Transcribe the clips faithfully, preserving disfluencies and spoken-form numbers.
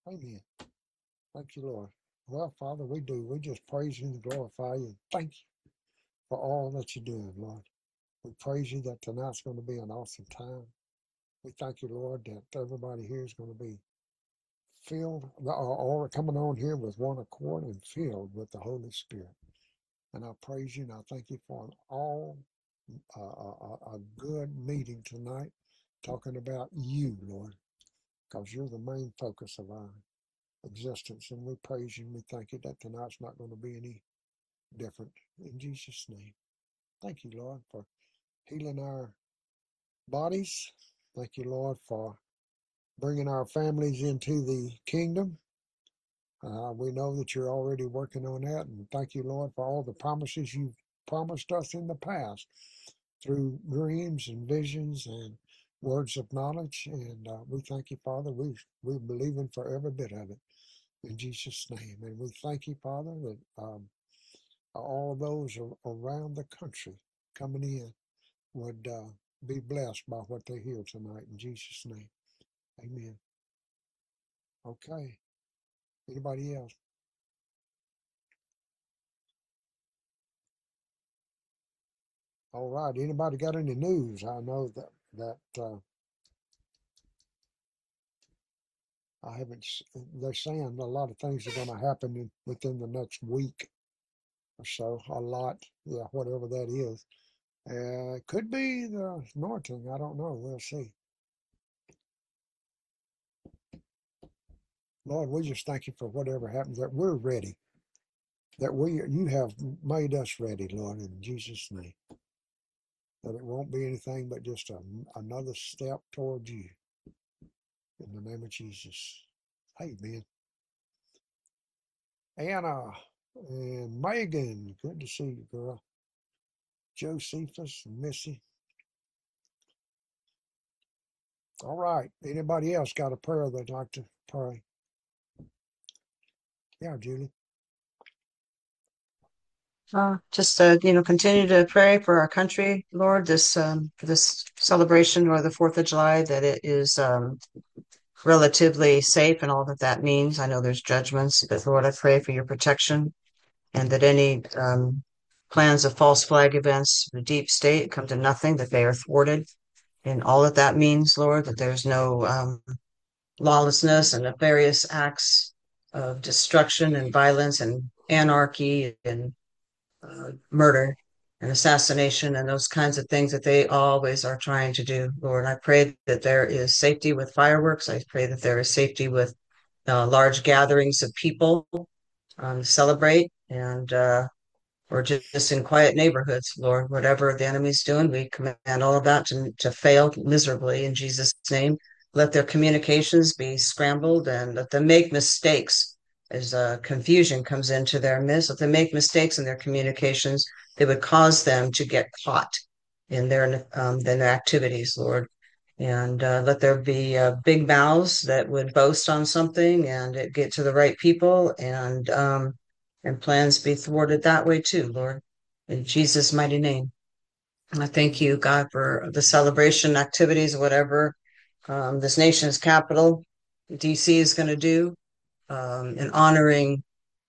Amen. Thank you, Lord. Well, Father, we do. We just praise you and glorify you. Thank you for all that you're doing, Lord. We praise you that tonight's going to be an awesome time. We thank you, Lord, that everybody here is going to be filled, or, or coming on here with one accord and filled with the Holy Spirit. And I praise you and I thank you for an all uh, a, a good meeting tonight, talking about you, Lord, because you're the main focus of our existence. And we praise you and we thank you that tonight's not going to be any different. In Jesus' name. Thank you, Lord, for healing our bodies. Thank you, Lord, for bringing our families into the kingdom. Uh, we know that you're already working on that. And thank you, Lord, for all the promises you've promised us in the past through dreams and visions and words of knowledge. And uh, we thank you, Father. We, we're believing for every bit of it in Jesus' name. And we thank you, Father, that um, all those around the country coming in would uh, be blessed by what they hear tonight in Jesus' name. Amen. Okay. Anybody else? All right. Anybody got any news? I know that that uh, I haven't. They're saying a lot of things are going to happen in, within the next week or so. A lot, yeah, whatever that is. Uh, it could be the anointing. I don't know. We'll see. Lord, we just thank you for whatever happens. That we're ready. That we you have made us ready, Lord, in Jesus' name. That it won't be anything but just a, another step towards you. In the name of Jesus. Amen. Anna and Megan, good to see you, girl. Josephus and Missy. All right. Anybody else got a prayer they'd like to pray? Yeah, Julie. Uh, just uh, you know, continue to pray for our country, Lord. This um, this celebration or the Fourth of July, that it is um, relatively safe and all that that means. I know there's judgments, but Lord, I pray for your protection and that any um, plans of false flag events, the deep state, come to nothing, that they are thwarted, and all that that means, Lord, that there's no um, lawlessness and nefarious acts of destruction and violence and anarchy and uh, murder and assassination and those kinds of things that they always are trying to do, Lord. I pray that there is safety with fireworks. I pray that there is safety with uh, large gatherings of people um, to celebrate and uh, or just in quiet neighborhoods, Lord. Whatever the enemy's doing, we command all of that to, to fail miserably in Jesus' name. Let their communications be scrambled and let them make mistakes as uh, confusion comes into their midst. If they make mistakes in their communications, they would cause them to get caught in their um, in their activities, Lord. And uh, let there be uh, big mouths that would boast on something and it get to the right people, and um, and plans be thwarted that way too, Lord. In Jesus' mighty name. I thank you, God, for the celebration activities, whatever um, this nation's capital, D C, is going to do, um, in honoring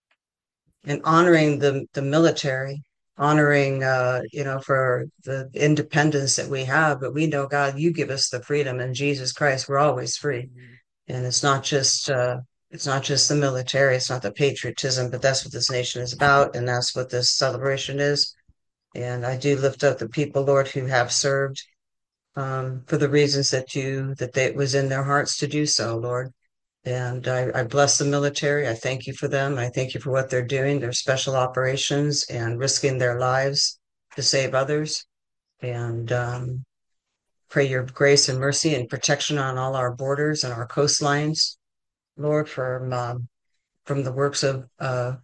and honoring the the military, honoring uh, you know, for the independence that we have. But we know, God, you give us the freedom in Jesus Christ. We're always free, and it's not just uh, it's not just the military, it's not the patriotism, but that's what this nation is about, and that's what this celebration is. And I do lift up the people, Lord, who have served um, for the reasons that you that they, it was in their hearts to do so, Lord. And I, I bless the military. I thank you for them. I thank you for what they're doing, their special operations and risking their lives to save others. And um, pray your grace and mercy and protection on all our borders and our coastlines, Lord, from um, from the works of uh,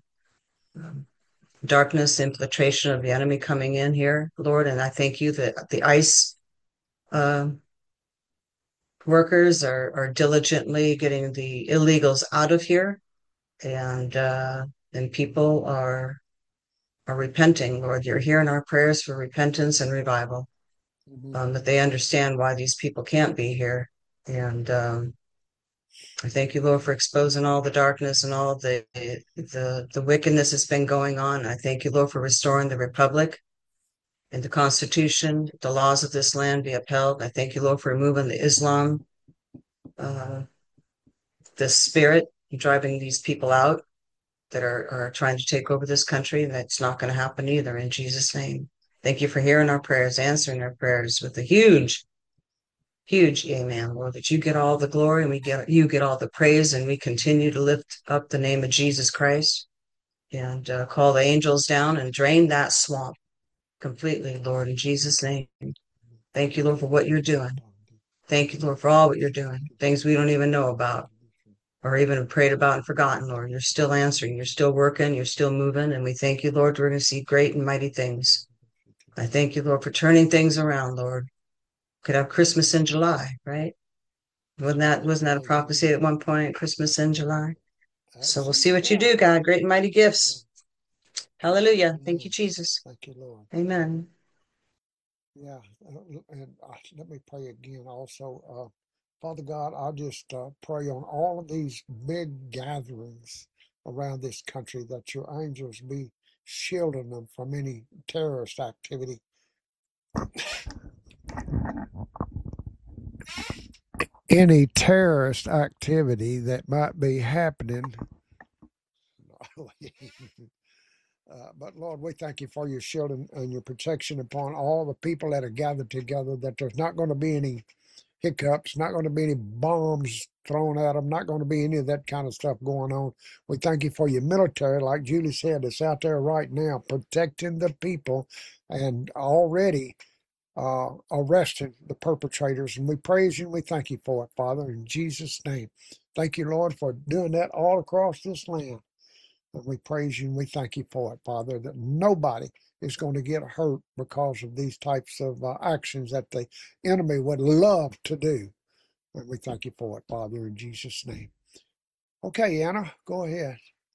darkness, infiltration of the enemy coming in here, Lord. And I thank you that the ICE uh, workers are, are diligently getting the illegals out of here, and uh, and people are are repenting, Lord. You're hearing our prayers for repentance and revival, Mm-hmm. um, that they understand why these people can't be here, and um, I thank you, Lord, for exposing all the darkness and all the the the wickedness that's been going on. I thank you, Lord, for restoring the republic and the Constitution, the laws of this land be upheld. I thank you, Lord, for removing the Islam, uh, the spirit, driving these people out that are, are trying to take over this country. That's not going to happen either, in Jesus' name. Thank you for hearing our prayers, answering our prayers with a huge, huge amen, Lord, that you get all the glory and we get you get all the praise, and we continue to lift up the name of Jesus Christ and uh, call the angels down and drain that swamp completely, Lord, in Jesus' name. Thank you, Lord, for what you're doing. Thank you, Lord, for all what you're doing, things we don't even know about or even prayed about and forgotten, Lord. You're still answering, you're still working, you're still moving, and we thank you, Lord, we're going to see great and mighty things. I thank you, Lord, for turning things around, Lord. Could have Christmas in July, right? Wasn't that wasn't that a prophecy at one point? Christmas in July. So we'll see what you do, God. Great and mighty gifts. Hallelujah. Thank you, Jesus. Thank you, Lord. Amen. Yeah, uh, and uh, let me pray again also. Uh, Father God, I just uh, pray on all of these big gatherings around this country that your angels be shielding them from any terrorist activity. Any terrorist activity that might be happening. Uh, but Lord, we thank you for your shielding and your protection upon all the people that are gathered together, that there's not going to be any hiccups, not going to be any bombs thrown at them, not going to be any of that kind of stuff going on. We thank you for your military, like Julie said, that's out there right now protecting the people and already uh, arresting the perpetrators. And we praise you and we thank you for it, Father, in Jesus' name. Thank you, Lord, for doing that all across this land. And we praise you and we thank you for it, Father, that nobody is going to get hurt because of these types of uh, actions that the enemy would love to do. And we thank you for it, Father, in Jesus' name. Okay, Anna, go ahead.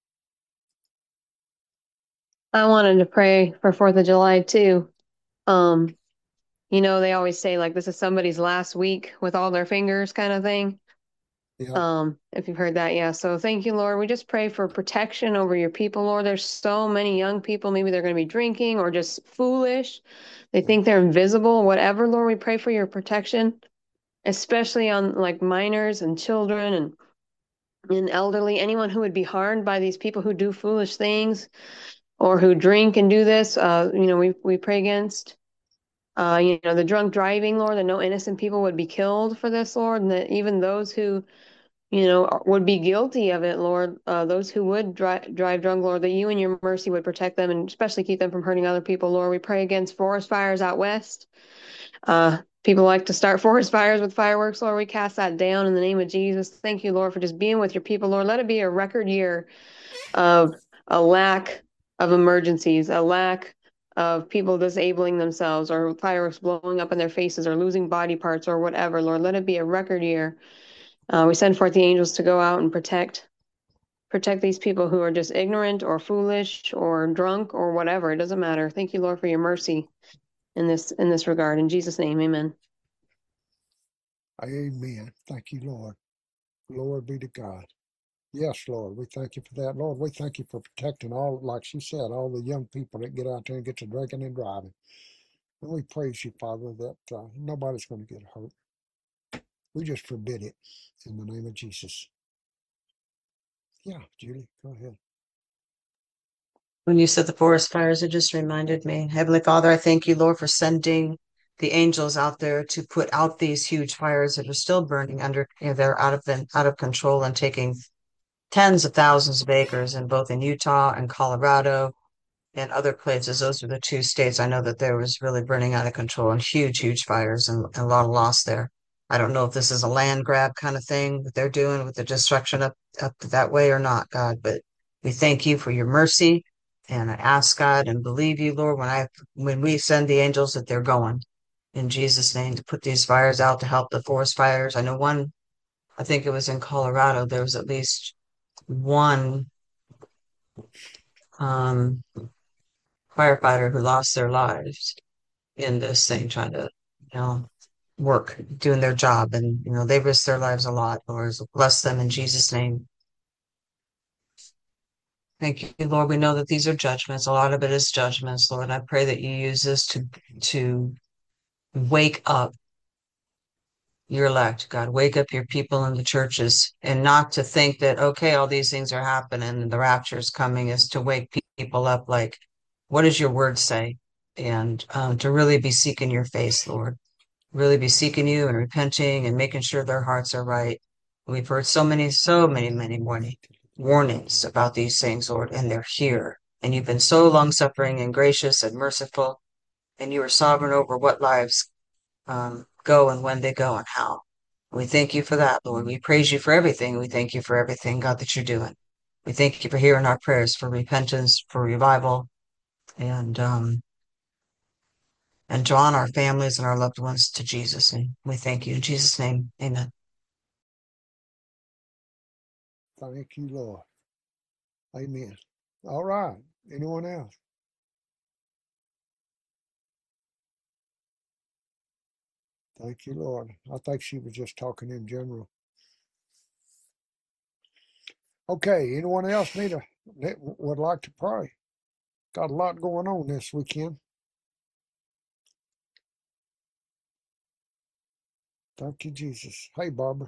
I wanted to pray for Fourth of July too. Um, you know, they always say like this is somebody's last week with all their fingers kind of thing. Yeah. Um, if you've heard that, yeah. So thank you, Lord. We just pray for protection over your people, Lord. There's so many young people, maybe they're going to be drinking or just foolish. They think they're invisible, whatever, Lord. We pray for your protection, especially on like minors and children and and elderly, anyone who would be harmed by these people who do foolish things or who drink and do this. Uh, you know, we we pray against. Uh, you know, the drunk driving, Lord, that no innocent people would be killed for this, Lord, and that even those who you know, would be guilty of it, Lord. Uh, those who would drive, drive drunk, Lord, that you and your mercy would protect them and especially keep them from hurting other people, Lord. We pray against forest fires out west. Uh, people like to start forest fires with fireworks, Lord. We cast that down in the name of Jesus. Thank you, Lord, for just being with your people, Lord. Let it be a record year of a lack of emergencies, a lack of people disabling themselves or fireworks blowing up in their faces or losing body parts or whatever, Lord. Let it be a record year. Uh, we send forth the angels to go out and protect protect these people who are just ignorant or foolish or drunk or whatever. It doesn't matter. Thank you, Lord, for your mercy in this in this regard. In Jesus' name, amen. Amen. Thank you, Lord. Glory be to God. Yes, Lord, we thank you for that. Lord, we thank you for protecting all, like she said, all the young people that get out there and get to drinking and driving. And we praise you, Father, that uh, nobody's going to get hurt. We just forbid it in the name of Jesus. Yeah, Julie, go ahead. When you said the forest fires, it just reminded me. Heavenly Father, I thank you, Lord, for sending the angels out there to put out these huge fires that are still burning under, you know, they're out of the, out of control and taking tens of thousands of acres in both in Utah and Colorado and other places. Those are the two states I know that there was really burning out of control and huge, huge fires and, and a lot of loss there. I don't know if this is a land grab kind of thing that they're doing with the destruction up, up that way or not, God, but we thank you for your mercy. And I ask God and believe you, Lord, when I when we send the angels that they're going in Jesus' name to put these fires out to help the forest fires. I know one, I think it was in Colorado, there was at least one um, firefighter who lost their lives in this thing, trying to, you know, work, doing their job. And, you know, they risk their lives a lot. Lord, bless them in Jesus' name. Thank you, Lord. We know that these are judgments. A lot of it is judgments, Lord. I pray that you use this to, to wake up your elect, God. Wake up your people in the churches, and not to think that, okay, all these things are happening and the rapture is coming, is to wake pe- people up like, what does your word say? And um, to really be seeking your face, Lord. Really be seeking you and repenting and making sure their hearts are right. We've heard so many, so many, many warning, warnings about these things, Lord, and they're here. And you've been so long suffering and gracious and merciful, and you are sovereign over what lives um, go and when they go and how. We thank you for that, Lord. We praise you for everything. We thank you for everything, God, that you're doing. We thank you for hearing our prayers for repentance, for revival, and um, and drawing our families and our loved ones to Jesus. And we thank you in Jesus' name. Amen. Thank you, Lord. Amen. All right. Anyone else? Thank you, Lord. I think she was just talking in general. Okay. Anyone else need a that would like to pray? Got a lot going on this weekend. Thank you, Jesus. Hey, Barbara.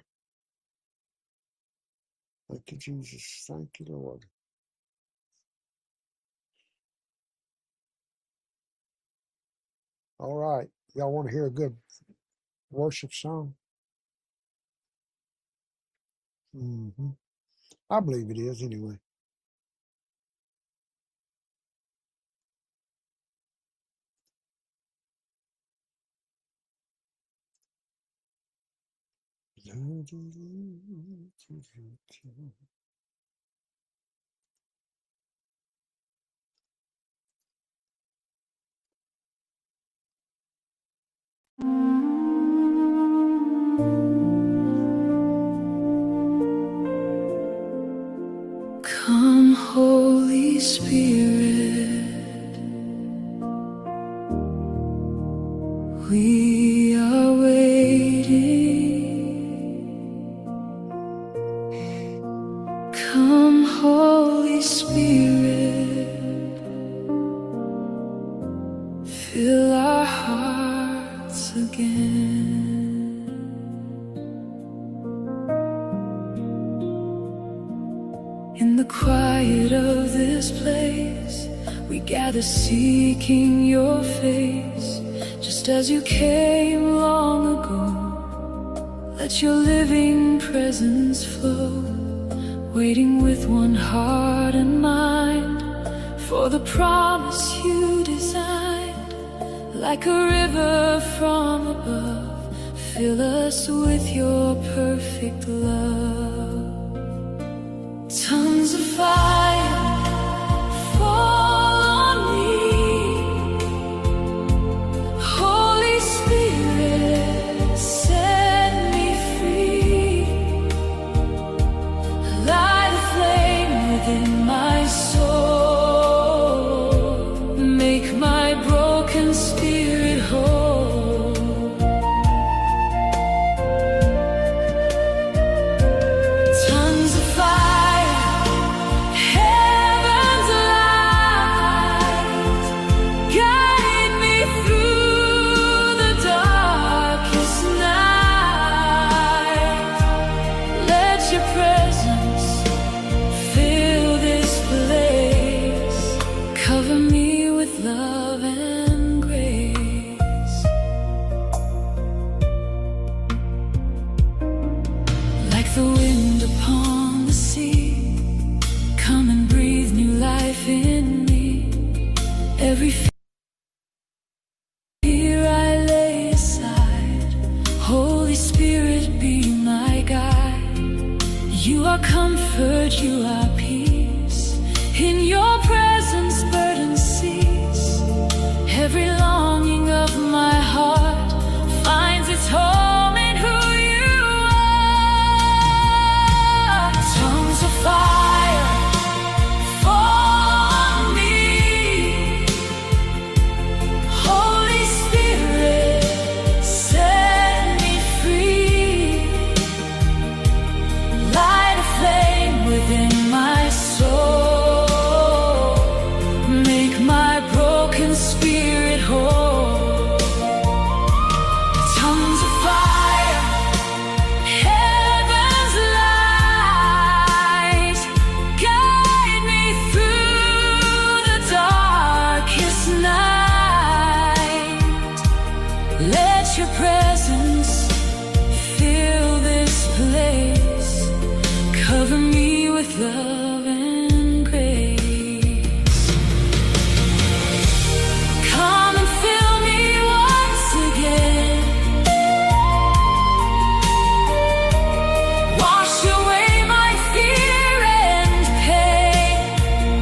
Thank you, Jesus. Thank you, Lord. All right. Y'all want to hear a good worship song? Mm-hmm. I believe it is anyway. Come, Holy Spirit, we are waiting. Come, Holy Spirit, fill our hearts again. In the quiet of this place, we gather seeking your face. Just as you came long ago, let your living presence flow. Waiting with one heart and mind for the promise you designed. Like a river from above, fill us with your perfect love. Tongues of fire fall on me. Holy Spirit, set me free. Light a flame within my soul. Make my broken spirit whole. Tongues of fire, every fear I lay aside. Holy Spirit, be my guide. You are comfort, you are peace. In your presence burdens cease. Every longing of my heart finds its home in who you are. Tongues of fire fall on me. Holy Spirit, set love and grace. Come and fill me once again. Wash away my fear and pain.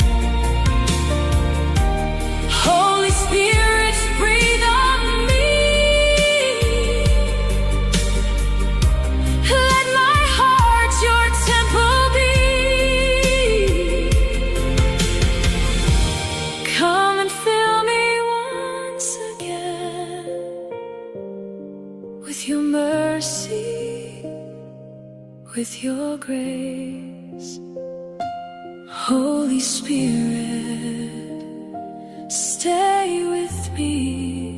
Holy Spirit, breathe on me. Let my heart your temple be. Come and fill me once again with your mercy, with your grace. Holy Spirit, stay with me.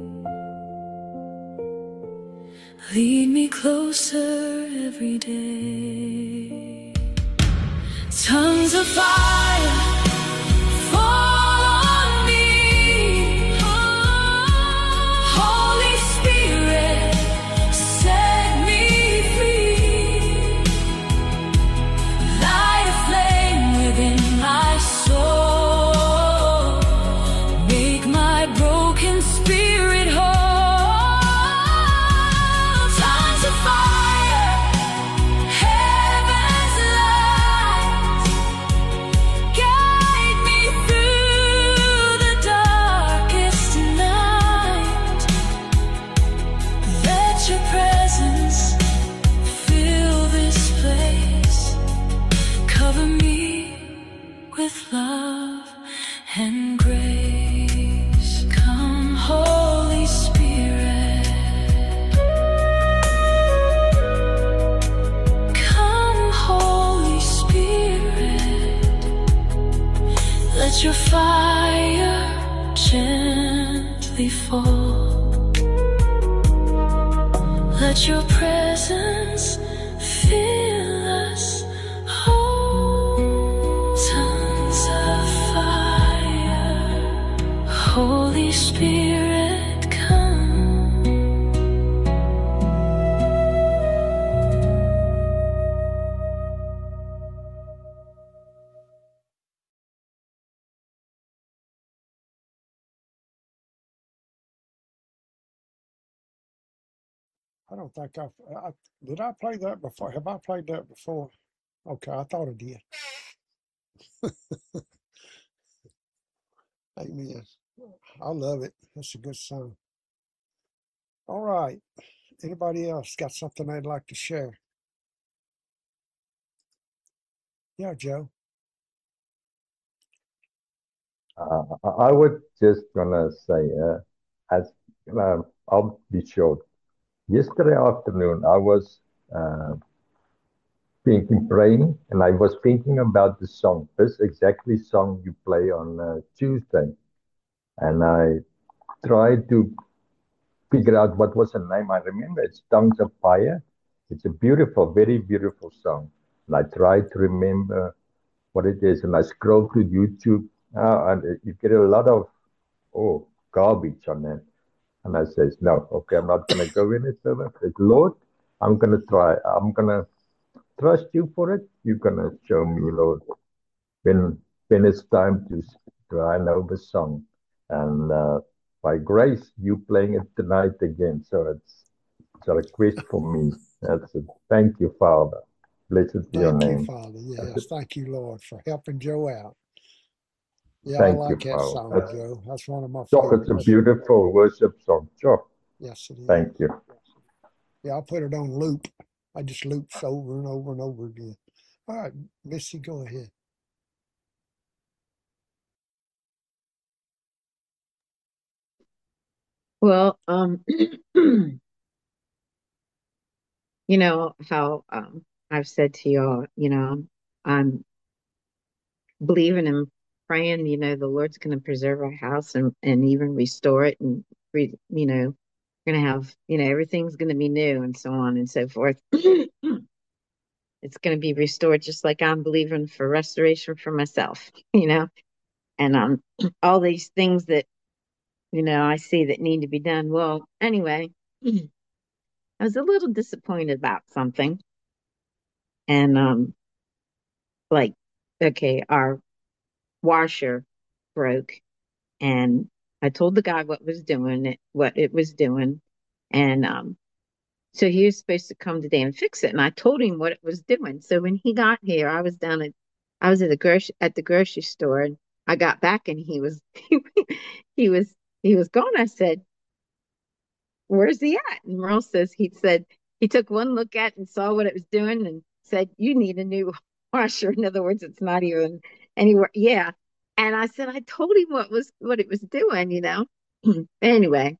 Lead me closer every day. Tongues of fire fall on me. Holy Spirit, set me free. Light a flame within my soul. Make my broken spirit whole. Tongues of fire, heaven's light. Guide me through the darkest night. Let your presence fill this place. Cover me with love and grace. Come, Holy Spirit. Come, Holy Spirit. Let your fire gently fall. Let your presence fill us whole. Tongues of fire, Holy Spirit, come. I don't think I've, I, did I play that before? Have I played that before? Okay, I thought I did. Amen. I love it. That's a good song. All right. Anybody else got something they'd like to share? Yeah, Joe. Uh, I I would just gonna say, uh, as uh, I'll be short. Yesterday afternoon, I was uh, thinking, praying, and I was thinking about the song, this exactly song you play on uh, Tuesday, and I tried to figure out what was the name. I remember it's Tongues of Fire. It's a beautiful, very beautiful song, and I tried to remember what it is, and I scrolled through YouTube, uh, and you get a lot of oh garbage on that. And I says, no, okay, I'm not gonna go any further. I said, Lord, I'm gonna try. I'm gonna trust you for it. You're gonna show me, Lord, when when it's time to to I know the song. And uh, by grace, you playing it tonight again. So it's it's a request for me. That's it. Thank you, Father. Blessed be your Thank you, name. Father. Yes, thank you, Lord, for helping Joe out. Yeah, I Thank you, like that Father. song, That's, Joe. That's one of my sure, it's a favorites. beautiful worship song. Sure. Yes, it is. Thank you. Yeah, I put it on loop. I just loops over and over and over again. All right, Missy, go ahead. Well, um, you know how um, I've said to y'all, you know, I'm believing and praying, you know, the Lord's going to preserve our house and, and even restore it. And, re, you know, we're going to have, you know, everything's going to be new and so on and so forth. It's going to be restored just like I'm believing for restoration for myself, you know, and um, all these things that, you know, I see that need to be done. Well, anyway, I was a little disappointed about something. And um, like, okay, our washer broke, and I told the guy what was doing it, what it was doing, and um, so he was supposed to come today and fix it, and I told him what it was doing. So when he got here, I was down at, I was at the grocery at the grocery store, and I got back, and he was he was he was gone. I said, "Where's he at?" And Merle says he said he took one look at it and saw what it was doing, and said, "You need a new washer." In other words, it's not even anywhere. Yeah. And I said, I told him what was what it was doing, you know. Anyway,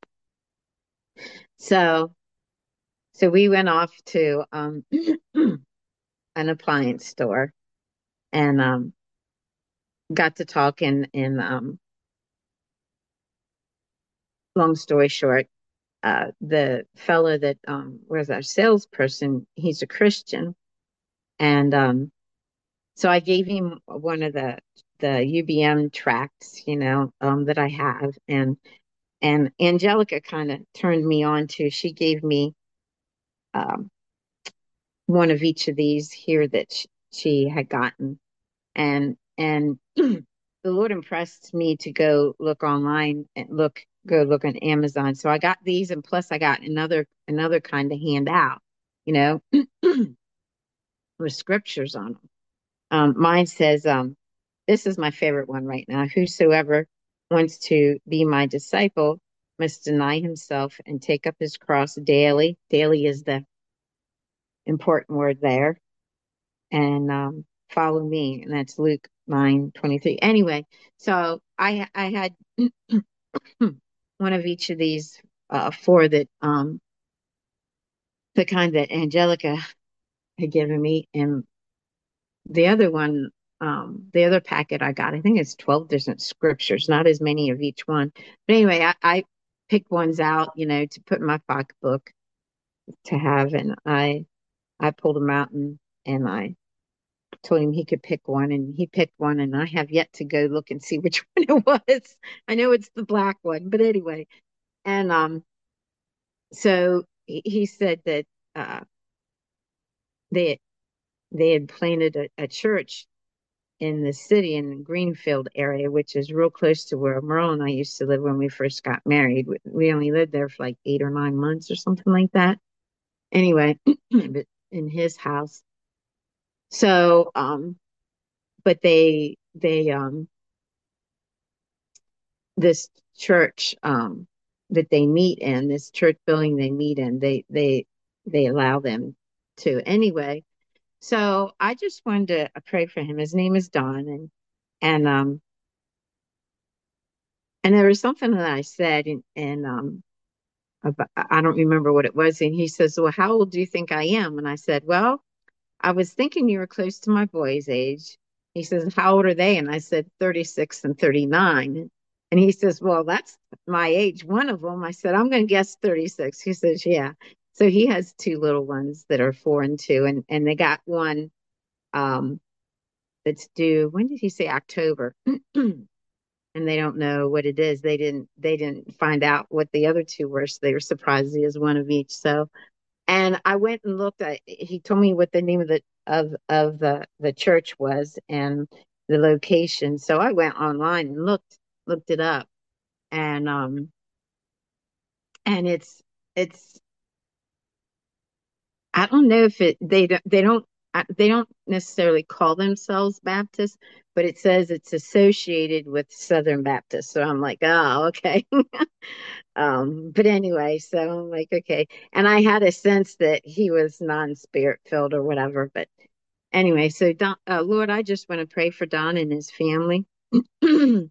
so so we went off to um an appliance store, and um got to talking, and um long story short, uh the fellow that um was our salesperson, he's a Christian, and um so I gave him one of the the U B M tracts, you know, um that I have, and and Angelica kind of turned me on to, she gave me um one of each of these here that sh- she had gotten, and and the Lord impressed me to go look online and look go look on Amazon. So I got these, and plus I got another another kind of handout, you know, with scriptures on them. Um, mine says, um, this is my favorite one right now. Whosoever wants to be my disciple must deny himself and take up his cross daily. Daily is the important word there, and um, follow me. And that's Luke nine twenty-three. Anyway, so I I had one of each of these uh, four that um the kind that Angelica had given me, and the other one, um, the other packet I got, I think it's twelve different scriptures, not as many of each one. But anyway, I, I picked ones out, you know, to put in my pocketbook to have, and I I pulled them out, and and I told him he could pick one, and he picked one, and I have yet to go look and see which one it was. I know it's the black one, but anyway, and um, so he, he said that uh, they they had planted a, a church in the city in the Greenfield area, which is real close to where Merle and I used to live when we first got married. We, we only lived there for like eight or nine months or something like that. Anyway, but in his house. So, um, but they, they, um, this church, um, that they meet in, this church building they meet in, they, they, they allow them to anyway. So I just wanted to uh, pray for him. His name is Don, and, and, um, and there was something that I said, and, and um, about, I don't remember what it was. And he says, "Well, how old do you think I am?" And I said, "Well, I was thinking you were close to my boy's age." He says, "How old are they?" And I said, thirty-six and thirty-nine. And he says, "Well, that's my age, one of them." I said, "I'm going to guess thirty-six." He says, "Yeah." So he has two little ones that are four and two, and, and they got one um, that's due, when did he say? October. And they don't know what it is. They didn't they didn't find out what the other two were, so they were surprised he has one of each. So, and I went and looked at, he told me what the name of the of of the the church was and the location. So I went online and looked looked it up, and um and it's it's I don't know if it they don't they don't uh, they don't necessarily call themselves Baptists, but it says it's associated with Southern Baptists. So I'm like, oh, okay. Um, but anyway, so I'm like, okay. And I had a sense that he was non-spirit filled or whatever. But anyway, so Don, uh, Lord, I just want to pray for Don and his family. Lord,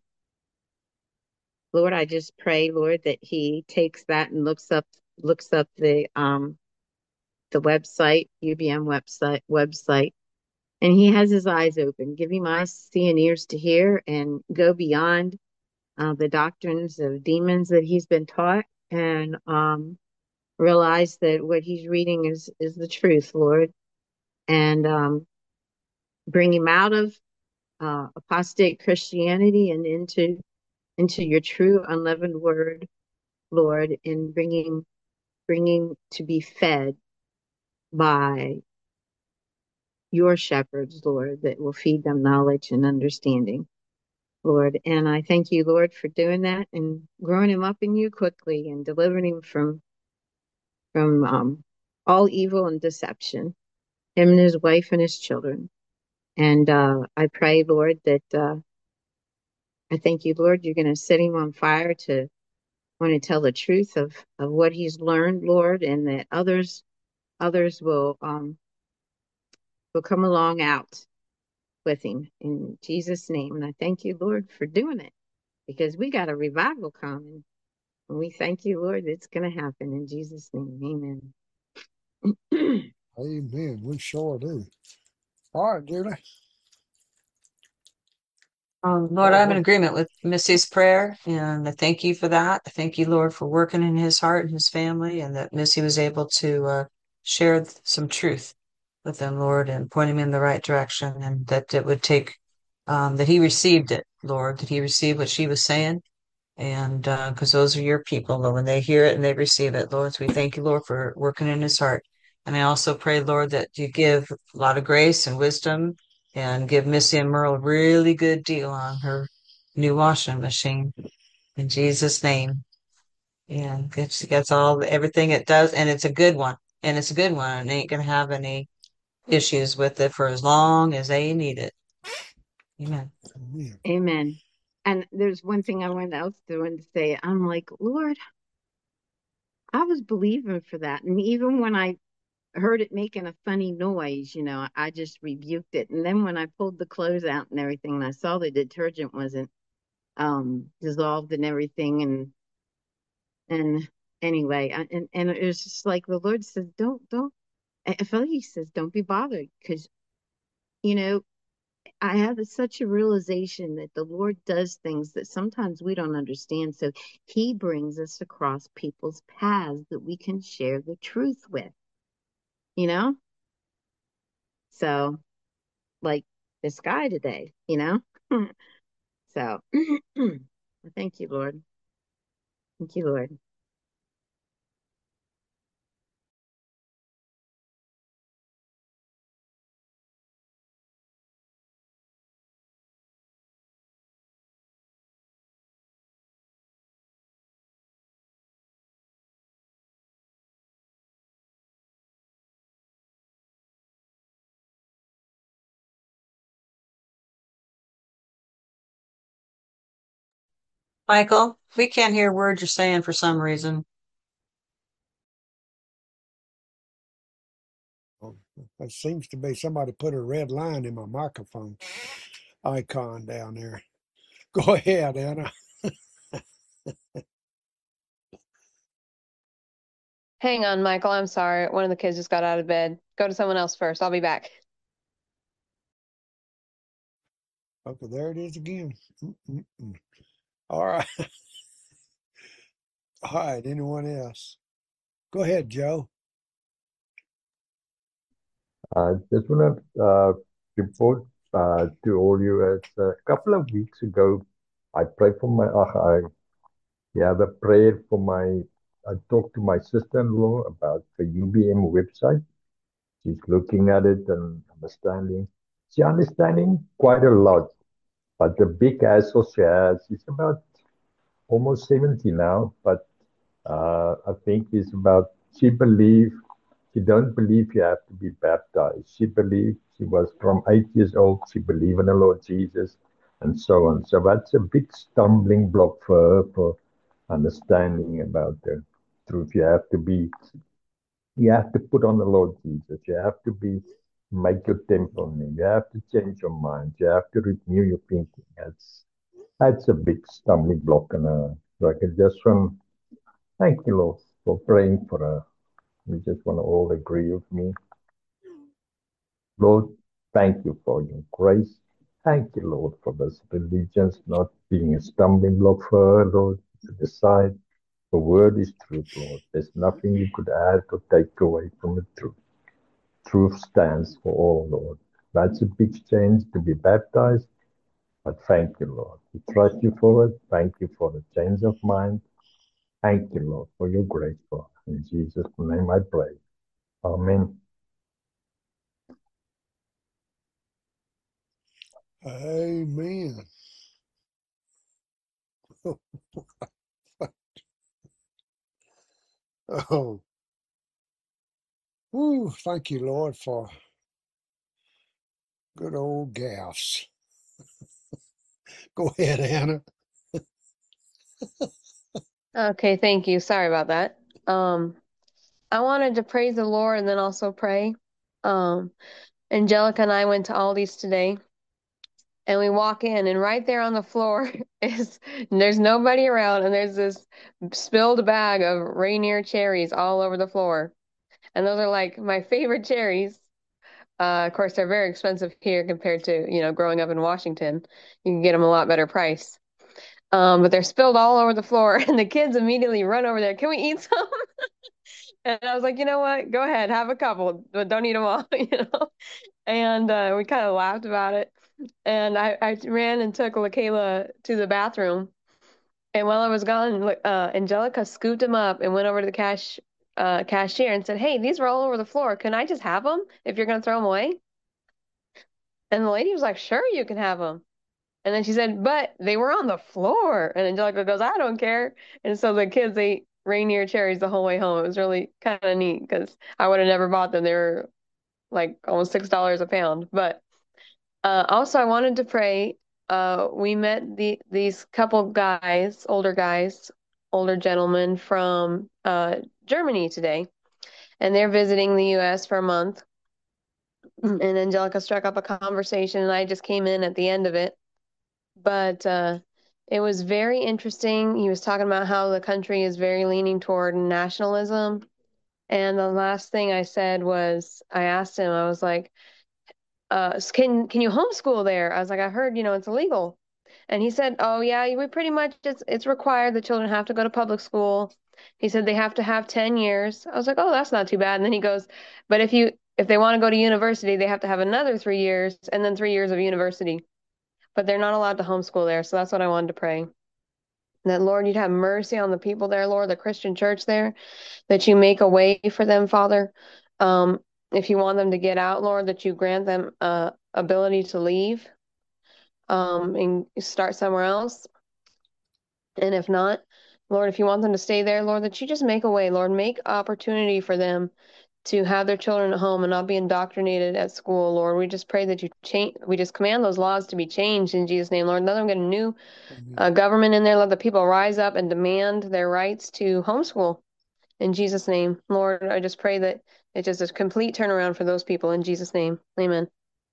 I just pray, Lord, that he takes that and looks up looks up the um the website, U B M website website, and he has his eyes open. Give him eyes to see and ears to hear, and go beyond uh, the doctrines of demons that he's been taught, and um realize that what he's reading is is the truth, Lord, and um, bring him out of uh, apostate Christianity and into into your true unleavened word, Lord, and bringing bringing to be fed by your shepherds, Lord, that will feed them knowledge and understanding, Lord. And I thank you, Lord, for doing that and growing him up in you quickly and delivering him from from um, all evil and deception, him and his wife and his children. And uh, I pray, Lord, that uh, I thank you, Lord, you're going to set him on fire to want to tell the truth of, of what he's learned, Lord, and that others others will um, will come along out with him in Jesus' name. And I thank you, Lord, for doing it because we got a revival coming. And we thank you, Lord, it's going to happen in Jesus' name. Amen. Amen. We sure do. All right, Julie. Um, Lord, I'm in Well, agreement with Missy's prayer, and I thank you for that. I thank you, Lord, for working in his heart and his family, and that Missy was able to uh, share th- some truth with them, Lord, and point him in the right direction, and that it would take, um, that he received it, Lord, that he received what she was saying, and because those are your people, Lord, when they hear it and they receive it, Lord. So we thank you, Lord, for working in his heart. And I also pray, Lord, that you give a lot of grace and wisdom and give Missy and Merle a really good deal on her new washing machine. In Jesus' name. And gets gets all everything it does, and it's a good one. And it's a good one, and ain't gonna have any issues with it for as long as they need it. Amen. amen. Amen. And there's one thing I went else to want to say. I'm like, Lord, I was believing for that. And even when I heard it making a funny noise, you know, I just rebuked it. And then when I pulled the clothes out and everything, and I saw the detergent wasn't um dissolved and everything, and and anyway, I, and and it was just like the Lord says, don't don't. I I feel like He says, don't be bothered, because you know I have such a realization that the Lord does things that sometimes we don't understand. So He brings us across people's paths that we can share the truth with, you know? So, like this guy today, you know? So, thank you, Lord. Thank you, Lord. Michael, we can't hear words you're saying for some reason. Well, it seems to be somebody put a red line in my microphone icon down there. Go ahead, Anna. Hang on, Michael. I'm sorry. One of the kids just got out of bed. Go to someone else first. I'll be back. Okay, there it is again. Mm-mm-mm. All right. All right. Anyone else? Go ahead, Joe. I just want to uh, report uh, to all you. It's a couple of weeks ago, I prayed for my. Uh, I have a prayer for my. I talked to my sister-in-law about the U B M website. She's looking at it and understanding. She's understanding quite a lot, but the big hassle she has is about almost seventy now, but uh, I think it's about she believe she don't believe you have to be baptized. She believed she was from eight years old. She believed in the Lord Jesus, and so on. So that's a big stumbling block for her for understanding about the truth. You have to be, you have to put on the Lord Jesus. You have to be, make your temple name. You have to change your mind. You have to renew your thinking. That's that's a big stumbling block, and uh, so I can just from thank you, Lord, for praying for her. We just want to all agree with me. Lord, thank you for your grace. Thank you, Lord, for this religion not being a stumbling block for her, Lord, to decide the word is truth, Lord. There's nothing you could add or take away from the truth. Truth stands for all, Lord. That's a big change to be baptized, but thank you, Lord. We trust you for it. Thank you for the change of mind. Thank you, Lord, for your grace, Lord. In Jesus' name I pray. Amen. Amen. Oh, woo, thank you, Lord, for good old gaffs. Go ahead, Anna. Okay, thank you. Sorry about that. Um, I wanted to praise the Lord and then also pray. Um, Angelica and I went to Aldi's today, and we walk in, and right there on the floor is there's nobody around, and there's this spilled bag of Rainier cherries all over the floor. And those are like my favorite cherries. Uh, of course, they're very expensive here compared to, you know, growing up in Washington. You can get them a lot better price. Um, but they're spilled all over the floor, and the kids immediately run over there. Can we eat some? And I was like, you know what? Go ahead, have a couple, but don't eat them all, you know? And uh, we kind of laughed about it. And I, I ran and took LaKayla to the bathroom. And while I was gone, like, uh, Angelica scooped them up and went over to the cash uh, cashier and said, "Hey, these are all over the floor. Can I just have them if you're going to throw them away?" And the lady was like, "Sure, you can have them." And then she said, "But they were on the floor." And Angelica goes, "I don't care." And so the kids ate Rainier cherries the whole way home. It was really kind of neat because I would have never bought them. They were like almost six dollars a pound. But uh, also, I wanted to pray. Uh, we met the these couple guys, older guys, older gentlemen from uh, Germany today, and they're visiting the U S for a month. And Angelica struck up a conversation, and I just came in at the end of it. But uh, it was very interesting. He was talking about how the country is very leaning toward nationalism. And the last thing I said was, I asked him, I was like, uh, can can you homeschool there? I was like, I heard, you know, it's illegal. And he said, oh yeah, we pretty much it's it's required. The children have to go to public school. He said they have to have ten years. I was like, oh, that's not too bad. And then he goes, but if you if they want to go to university, they have to have another three years and then three years of university. But they're not allowed to homeschool there. So that's what I wanted to pray. That Lord, you'd have mercy on the people there, Lord, the Christian church there, that you make a way for them, Father. Um, if you want them to get out, Lord, that you grant them uh, ability to leave um, and start somewhere else. And if not, Lord, if you want them to stay there, Lord, that you just make a way, Lord, make opportunity for them to have their children at home and not be indoctrinated at school, Lord. We just pray that you change, we just command those laws to be changed in Jesus' name, Lord. Let them get a new Amen. uh, government in there. Let the people rise up and demand their rights to homeschool in Jesus' name. Lord, I just pray that it's just a complete turnaround for those people in Jesus' name. Amen.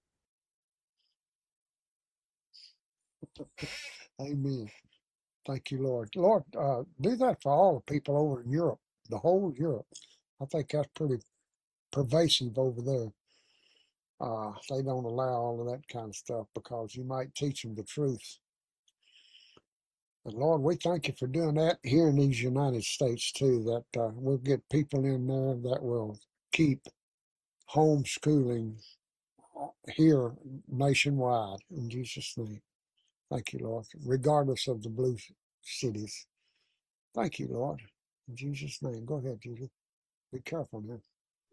Amen. Thank you, Lord. Lord, uh, do that for all the people over in Europe, the whole Europe. I think that's pretty pervasive over there. Uh, they don't allow all of that kind of stuff because you might teach them the truth. And Lord, we thank you for doing that here in these United States too, that uh, we'll get people in there that will keep homeschooling here nationwide in Jesus' name. Thank you, Lord, regardless of the blue cities. Thank you, Lord. In Jesus' name. Go ahead, Julie. Be careful now.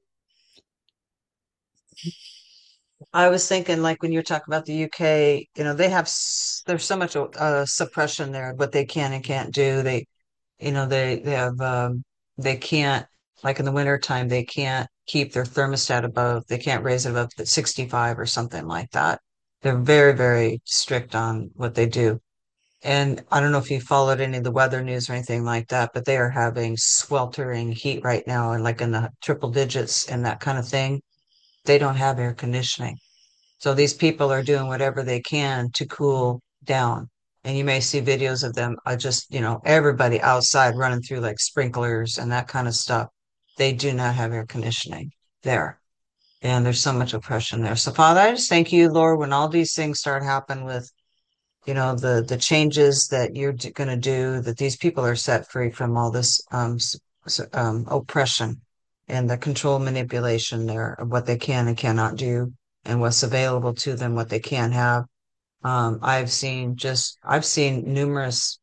I was thinking, like when you talk about the U K, you know, they have s- there's so much uh, suppression there, what they can and can't do. They, you know, they they have um, they can't, like in the winter time, they can't keep their thermostat above. They can't raise it above the sixty-five or something like that. They're very, very strict on what they do. And I don't know if you followed any of the weather news or anything like that, but they are having sweltering heat right now and like in the triple digits and that kind of thing. They don't have air conditioning. So these people are doing whatever they can to cool down. And you may see videos of them, uh, just, you know, everybody outside running through like sprinklers and that kind of stuff. They do not have air conditioning there. And there's so much oppression there. So Father, I just thank you, Lord, when all these things start happening with, you know, the, the changes that you're going to do, that these people are set free from all this, um, um, oppression and the control manipulation there of what they can and cannot do and what's available to them, what they can have. Um, I've seen just, I've seen numerous,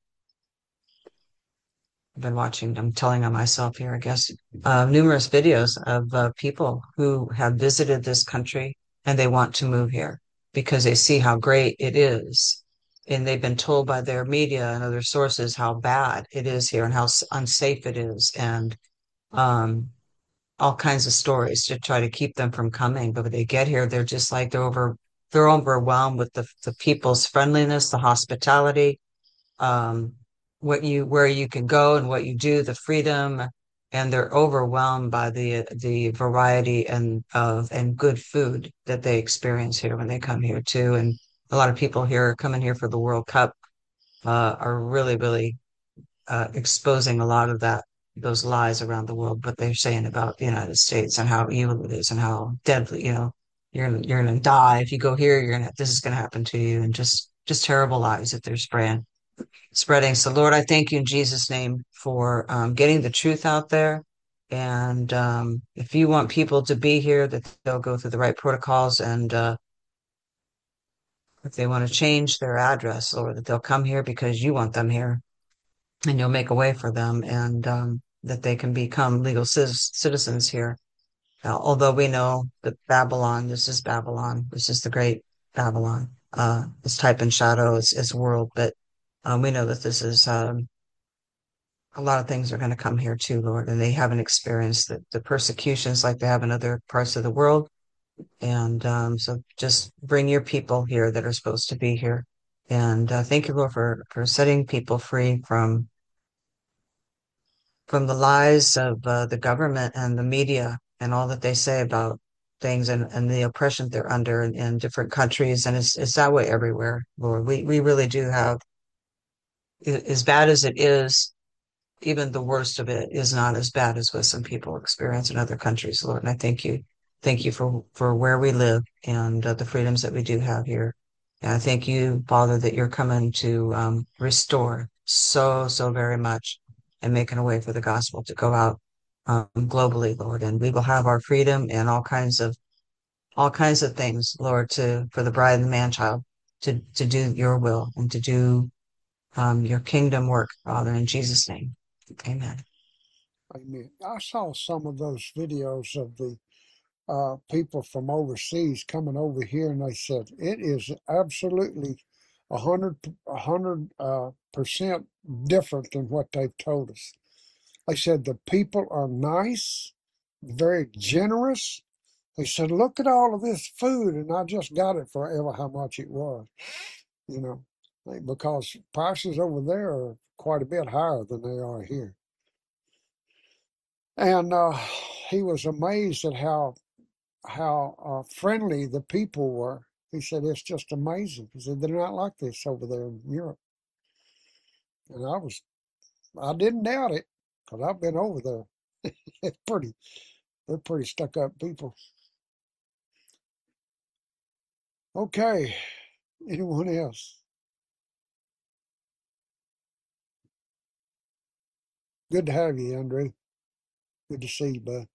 I've been watching, I'm telling on myself here, I guess, uh, numerous videos of uh, people who have visited this country and they want to move here. because they see how great it is. And they've been told by their media and other sources how bad it is here and how s- unsafe it is. And, um, all kinds of stories to try to keep them from coming. But when they get here, they're just like they're over, they're overwhelmed with the the people's friendliness, the hospitality, um, what you where you can go and what you do, the freedom, and they're overwhelmed by the the variety and of and good food that they experience here when they come here too. And a lot of people here coming here for the World Cup uh, are really, really uh, exposing a lot of that those lies around the world, what they're saying about the United States and how evil it is and how deadly, you know, you're gonna, you're gonna die if you go here. You're gonna this is gonna happen to you, and just just terrible lies that they're spreading spreading. So Lord, I thank you in Jesus' name for um, getting the truth out there. And um, if you want people to be here, that they'll go through the right protocols, and uh, if they want to change their address, or that they'll come here because you want them here, and you'll make a way for them, and um, that they can become legal citizens here. Uh, although we know that Babylon, this is Babylon, this is the great Babylon. Uh, it's type and shadow, it's, it's world, but um, we know that this is um, a lot of things are going to come here too, Lord, and they haven't experienced the, the persecutions like they have in other parts of the world. And um, so just bring your people here that are supposed to be here. And uh, thank you, Lord, for, for setting people free from from the lies of uh, the government and the media and all that they say about things, and, and the oppression they're under in, in different countries. And it's, it's that way everywhere, Lord. We, we really do have, as bad as it is, even the worst of it is not as bad as what some people experience in other countries, Lord. And I thank you. Thank you for, for where we live and uh, the freedoms that we do have here. And I thank you, Father, that you're coming to um, restore so, so very much, and making a way for the gospel to go out um, globally, Lord. And we will have our freedom and all kinds of all kinds of things, Lord, to for the bride and the man child to to do your will and to do um, your kingdom work, Father, in Jesus' name. Amen. Amen. I saw some of those videos of the uh, people from overseas coming over here, and they said it is absolutely a hundred, a hundred uh, percent different than what they've told us. They said the people are nice, very generous. They said, look at all of this food, and I just got it for ever how much it was, you know, because prices over there are quite a bit higher than they are here. And uh, he was amazed at how how uh, friendly the people were. He said, it's just amazing. He said, they're not like this over there in Europe. And I was, I didn't doubt it, because I've been over there. It's pretty, they're pretty stuck up people. Okay, anyone else? Good to have you, Andrew. Good to see you, bud.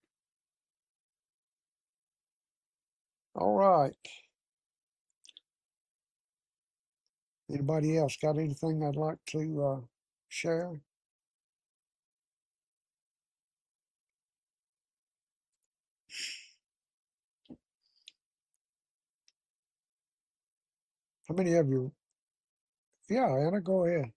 All right. Anybody else got anything I'd like to uh, share? How many of you? Yeah, Anna, go ahead.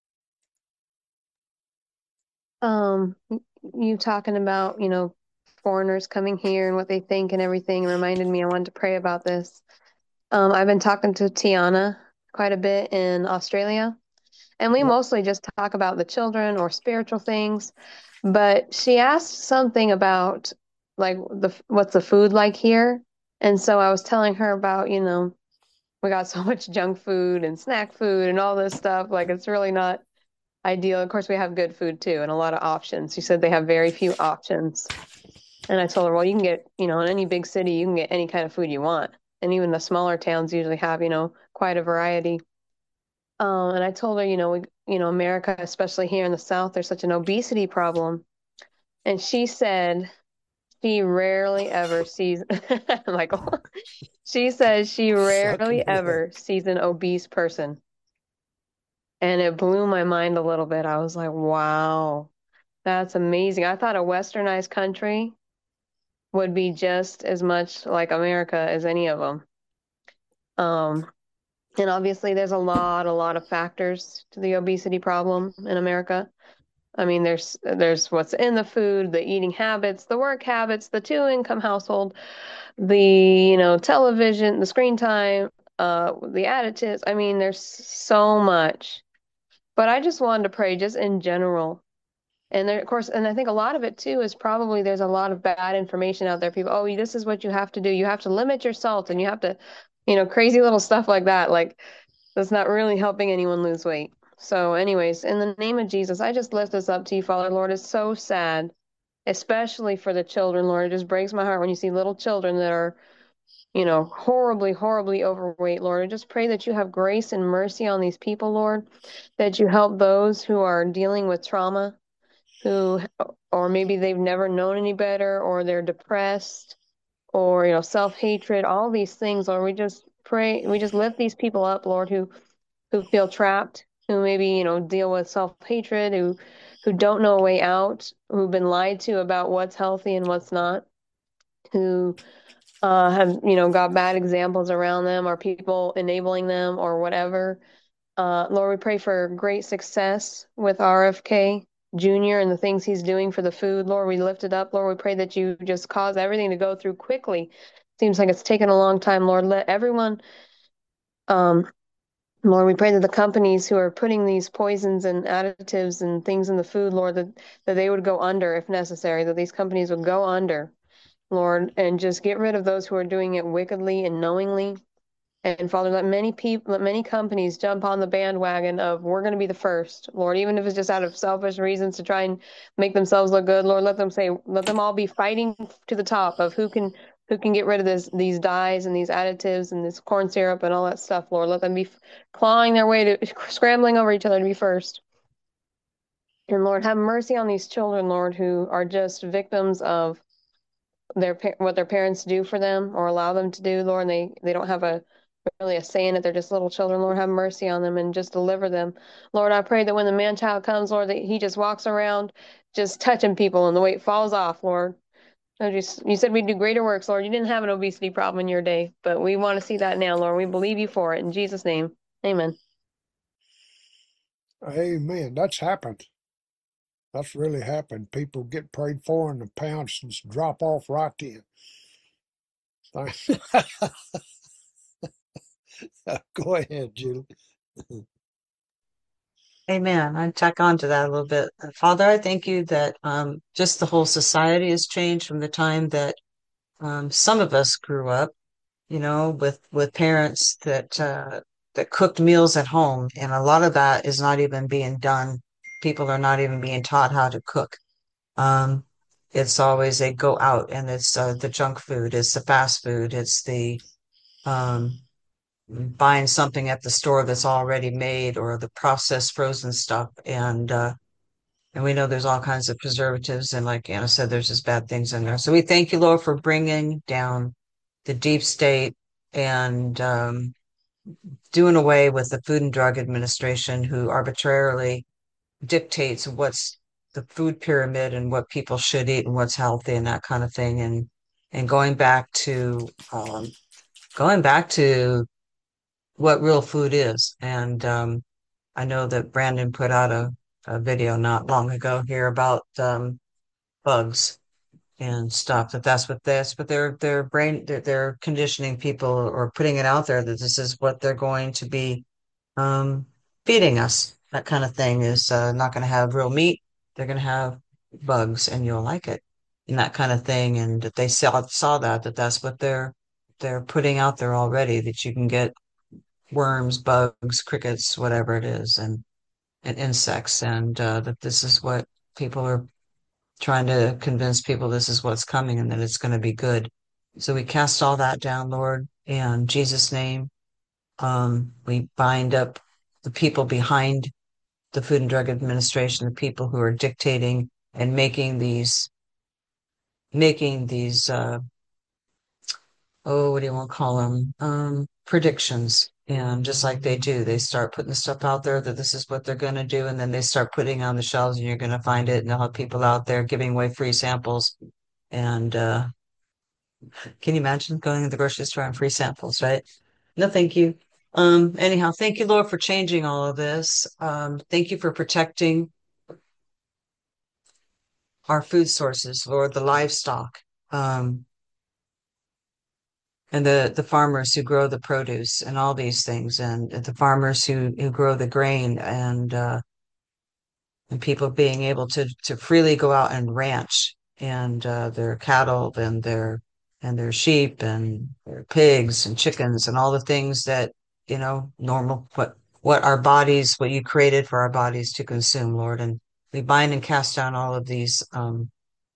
Um, you talking about, you know, foreigners coming here and what they think and everything reminded me I wanted to pray about this. Um, I've been talking to Tiana quite a bit in Australia, and we Yep. mostly just talk about the children or spiritual things. But she asked something about like the what's the food like here, and so I was telling her about, you know, we got so much junk food and snack food and all this stuff. Like it's really not ideal. Of course, we have good food too and a lot of options. She said they have very few options. And I told her, well, you can get, you know, in any big city, you can get any kind of food you want. And even the smaller towns usually have, you know, quite a variety. Um, and I told her, you know, we, you know, America, especially here in the South, there's such an obesity problem. And she said she rarely ever sees, I'm like, she says she Shaking rarely her head. ever sees an obese person. And it blew my mind a little bit. I was like, wow, that's amazing. I thought a westernized country would be just as much like America as any of them. Um, and obviously, there's a lot, a lot of factors to the obesity problem in America. I mean, there's there's what's in the food, the eating habits, the work habits, the two income household, the you know television, the screen time, uh, the additives. I mean, there's so much. But I just wanted to pray, just in general. And there, of course, and I think a lot of it too is probably there's a lot of bad information out there. People, oh, this is what you have to do. You have to limit your salt, and you have to, you know, crazy little stuff like that. Like that's not really helping anyone lose weight. So, anyways, in the name of Jesus, I just lift this up to you, Father. Lord, it's so sad, especially for the children, Lord. It just breaks my heart when you see little children that are, you know, horribly, horribly overweight, Lord. I just pray that you have grace and mercy on these people, Lord, that you help those who are dealing with trauma, who, or maybe they've never known any better, or they're depressed, or, you know, self-hatred, all these things, Lord. We just pray, we just lift these people up, Lord, who who feel trapped, who maybe, you know, deal with self-hatred, who who don't know a way out, who've been lied to about what's healthy and what's not, who uh, have, you know, got bad examples around them or people enabling them or whatever. Uh, Lord, we pray for great success with R F K Junior and the things he's doing for the food. Lord, we lift it up. Lord, we pray that you just cause everything to go through quickly. Seems like it's taken a long time. Lord, let everyone um, Lord, we pray that the companies who are putting these poisons and additives and things in the food, Lord, that, that they would go under if necessary, that these companies would go under, Lord, and just get rid of those who are doing it wickedly and knowingly. And Father, let many people, let many companies jump on the bandwagon of we're going to be the first, Lord, even if it's just out of selfish reasons to try and make themselves look good. Lord, let them say, let them all be fighting to the top of who can who can get rid of this these dyes and these additives and this corn syrup and all that stuff. Lord, let them be clawing their way to scrambling over each other to be first. And Lord, have mercy on these children, Lord, who are just victims of their what their parents do for them or allow them to do, Lord, and they they don't have a really a say in it. They're just little children. Lord, have mercy on them and just deliver them. Lord, I pray that when the man child comes, Lord, that he just walks around just touching people and the weight falls off, Lord. I just, you said we'd do greater works, Lord. You didn't have an obesity problem in your day, but we want to see that now, Lord. We believe you for it. In Jesus' name, amen. Amen. That's happened. That's really happened. People get prayed for and the pounds just drop off right then. Go ahead, Julie. Amen. I tack on to that a little bit. Uh, Father, I thank you that um, just the whole society has changed from the time that um, some of us grew up, you know, with with parents that uh, that cooked meals at home, and a lot of that is not even being done. People are not even being taught how to cook. Um, it's always they go out and it's uh, the junk food, it's the fast food, it's the um, buying something at the store that's already made or the processed frozen stuff. And, uh, and we know there's all kinds of preservatives. And like Anna said, there's just bad things in there. So we thank you, Lord, for bringing down the deep state and, um, doing away with the Food and Drug Administration, who arbitrarily dictates what's the food pyramid and what people should eat and what's healthy and that kind of thing. And, and going back to, um, going back to what real food is. And um, I know that Brandon put out a, a video not long ago here about um, bugs and stuff. That that's what that's but they're they're brain they're, they're conditioning people or putting it out there that this is what they're going to be um, feeding us. That kind of thing is uh, not going to have real meat. They're going to have bugs, and you'll like it, and that kind of thing. And that they saw saw that that that's what they're they're putting out there already. That you can get worms, bugs, crickets, whatever it is, and and insects, and uh, that this is what people are trying to convince people this is what's coming and that it's going to be good. So we cast all that down, Lord, in Jesus' name. Um, we bind up the people behind the Food and Drug Administration, the people who are dictating and making these, making these, uh, oh, what do you want to call them? Um, predictions. And just like they do, they start putting stuff out there that this is what they're going to do. And then they start putting it on the shelves and you're going to find it. And they'll have people out there giving away free samples. And uh, can you imagine going to the grocery store and free samples, right? No, thank you. Um, anyhow, thank you, Lord, for changing all of this. Um, thank you for protecting our food sources, Lord, the livestock, um, and the, the farmers who grow the produce and all these things, and the farmers who, who grow the grain, and uh, and people being able to to freely go out and ranch and uh, their cattle and their and their sheep and their pigs and chickens and all the things that, you know, normal what what our bodies, what you created for our bodies to consume, Lord. And we bind and cast down all of these um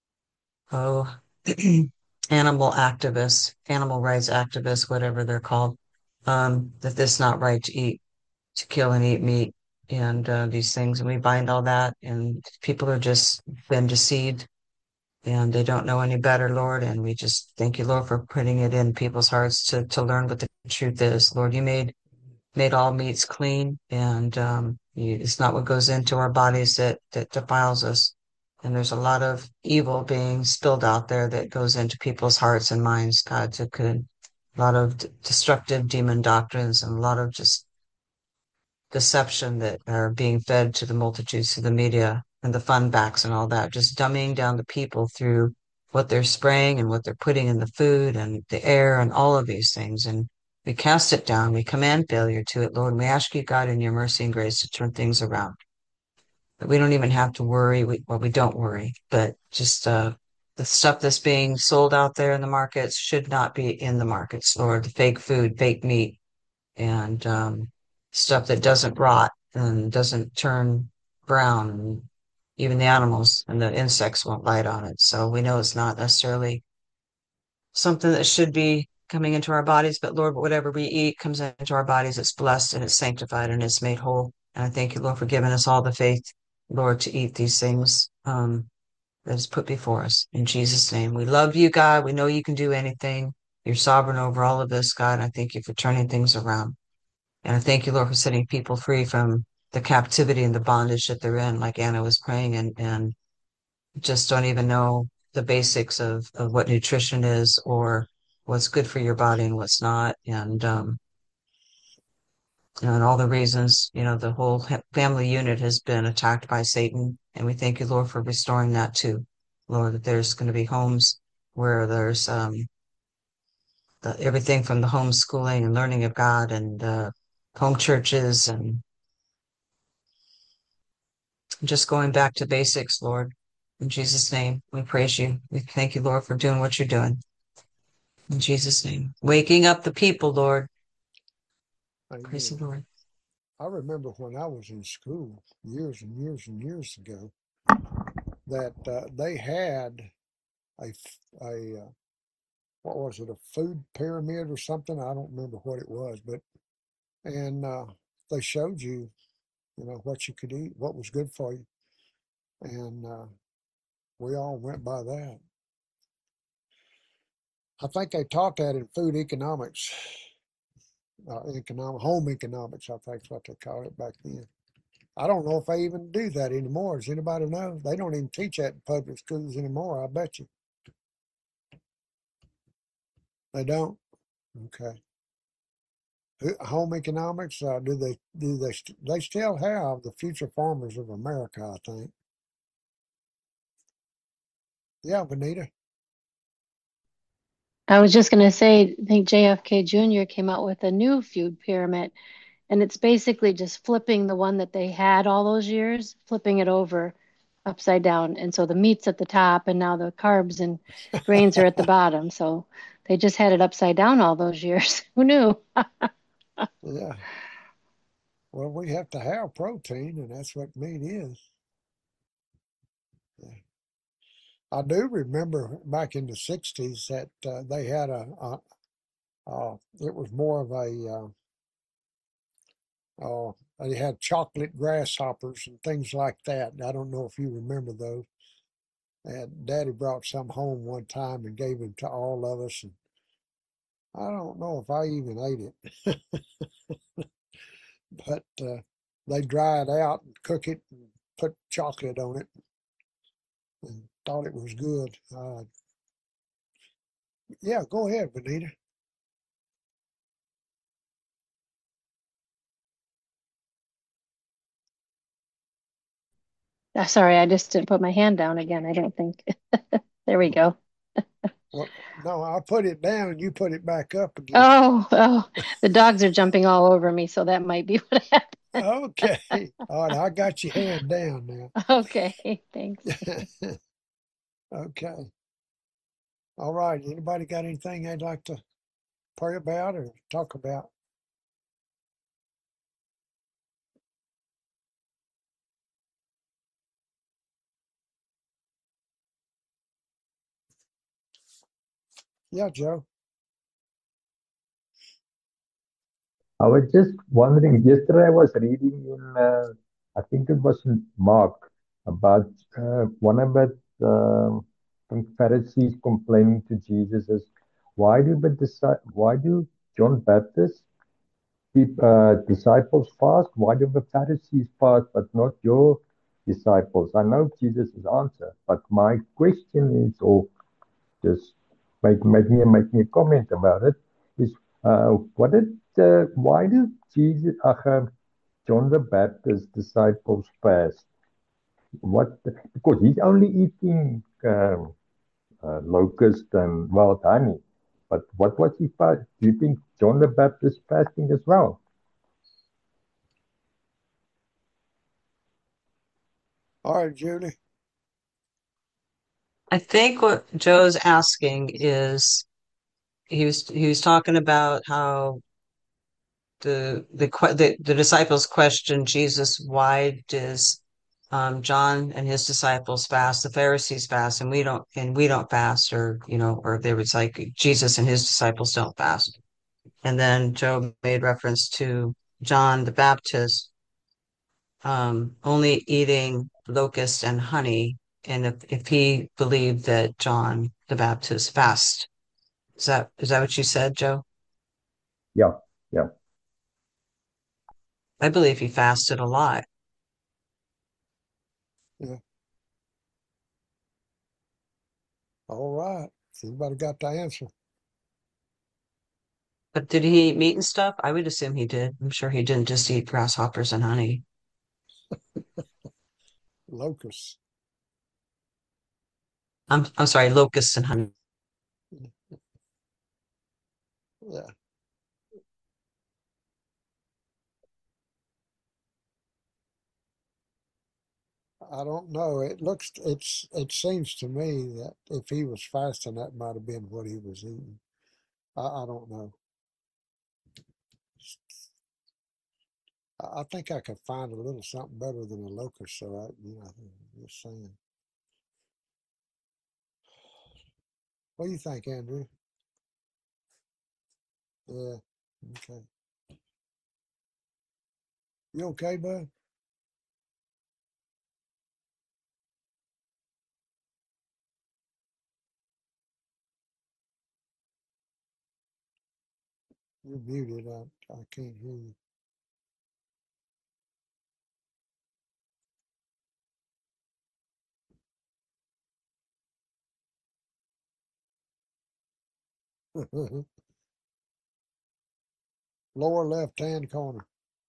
oh animal activists, animal rights activists, whatever they're called, um, that this not right to eat, to kill and eat meat and uh, these things. And we bind all that. And people are just been deceived and they don't know any better, Lord. And we just thank you, Lord, for putting it in people's hearts to, to learn what the truth is. Lord, you made, made all meats clean and um, you, it's not what goes into our bodies that, that defiles us. And there's a lot of evil being spilled out there that goes into people's hearts and minds, God, to could, a lot of d- destructive demon doctrines and a lot of just deception that are being fed to the multitudes through the media and the fun backs and all that, just dumbing down the people through what they're spraying and what they're putting in the food and the air and all of these things. And we cast it down. We command failure to it, Lord. And we ask you, God, in your mercy and grace to turn things around. But we don't even have to worry. We, well, we don't worry, but just, uh, the stuff that's being sold out there in the markets should not be in the markets, Lord. The fake food, fake meat, and um, stuff that doesn't rot and doesn't turn brown. And even the animals and the insects won't bite on it. So we know it's not necessarily something that should be coming into our bodies, but Lord, whatever we eat comes into our bodies, it's blessed and it's sanctified and it's made whole. And I thank you, Lord, for giving us all the faith, Lord, to eat these things um, that is put before us. In Jesus' name, we love you, God. We know you can do anything. You're sovereign over all of this, God. And I thank you for turning things around. And I thank you, Lord, for setting people free from the captivity and the bondage that they're in, like Anna was praying, and, and just don't even know the basics of, of what nutrition is or what's good for your body and what's not. And, um, you know, and all the reasons, you know, the whole ha- family unit has been attacked by Satan. And we thank you, Lord, for restoring that too. Lord, that there's going to be homes where there's, um, the, everything from the homeschooling and learning of God and, uh, home churches and just going back to basics, Lord. In Jesus' name, we praise you. We thank you, Lord, for doing what you're doing. In Jesus' name. Waking up the people, Lord. Praise the Amen. Lord. I remember when I was in school years and years and years ago that uh, they had a, f- a uh, what was it, a food pyramid or something? I don't remember what it was, but and uh, they showed you, you know, what you could eat, what was good for you, and uh, we all went by that. I think they taught that in food economics, uh, economic home economics. I think is what they called it back then. I don't know if they even do that anymore. Does anybody know? They don't even teach that in public schools anymore. I bet you they don't. Okay. Home economics. Uh, do they do they st- they still have the Future Farmers of America? I think. Yeah, Benita. I was just going to say, I think J F K Junior came out with a new food pyramid, and it's basically just flipping the one that they had all those years, flipping it over upside down. And so the meat's at the top, and now the carbs and grains are at the bottom. So they just had it upside down all those years. Who knew? Yeah. Well, we have to have protein, and that's what meat is. Yeah. I do remember back in the sixties that uh, they had a, a uh, it was more of a, uh, uh, they had chocolate grasshoppers and things like that. I don't know if you remember those. And Daddy brought some home one time and gave them to all of us. And I don't know if I even ate it, but uh, they dry it out and cook it and put chocolate on it and thought it was good. Uh, yeah, go ahead, Benita. Uh, Sorry, I just didn't put my hand down again. I don't think. There we go. Well, no, I put it down. You put it back up again. Oh, oh, the dogs are jumping all over me, so that might be what happened. Okay. All right. I got your hand down now. Okay, thanks. Okay. All right. Anybody got anything they'd like to pray about or talk about? Yeah, Joe. I was just wondering, yesterday I was reading in, uh, I think it was in Mark, about uh, one of the um, Pharisees complaining to Jesus is, why do the disi- why do John Baptist keep uh, disciples fast? Why do the Pharisees fast, but not your disciples? I know Jesus' answer, but my question is, or just make make me make me a comment about it, is uh, what did uh, why do Jesus uh, John the Baptist disciples fast? What, because he's only eating um, uh, locust and wild honey, but what was he fast? Do you think John the Baptist fasting as well? All right, Julie. I think what Joe's asking is he was he was talking about how the the que- the, the disciples questioned Jesus, why does um, John and his disciples fast, the Pharisees fast, and we don't, and we don't fast, or you know, or they was like Jesus and his disciples don't fast. And then Joe made reference to John the Baptist um, only eating locusts and honey, and if if he believed that John the Baptist fast, is that is that what you said, Joe? Yeah, yeah. I believe he fasted a lot. Yeah. All right. Anybody got the answer? But did he eat meat and stuff? I would assume he did. I'm sure he didn't just eat grasshoppers and honey. Locusts. I'm I'm sorry, locusts and honey. Yeah. I don't know. It looks, it's, it seems to me that if he was fasting, that might have been what he was eating. I, I don't know. I, I think I could find a little something better than a locust. So I, you know, just saying. What do you think, Andrew? Yeah. Okay. You okay, bud? You're muted. I, I can't hear you. Lower left hand corner.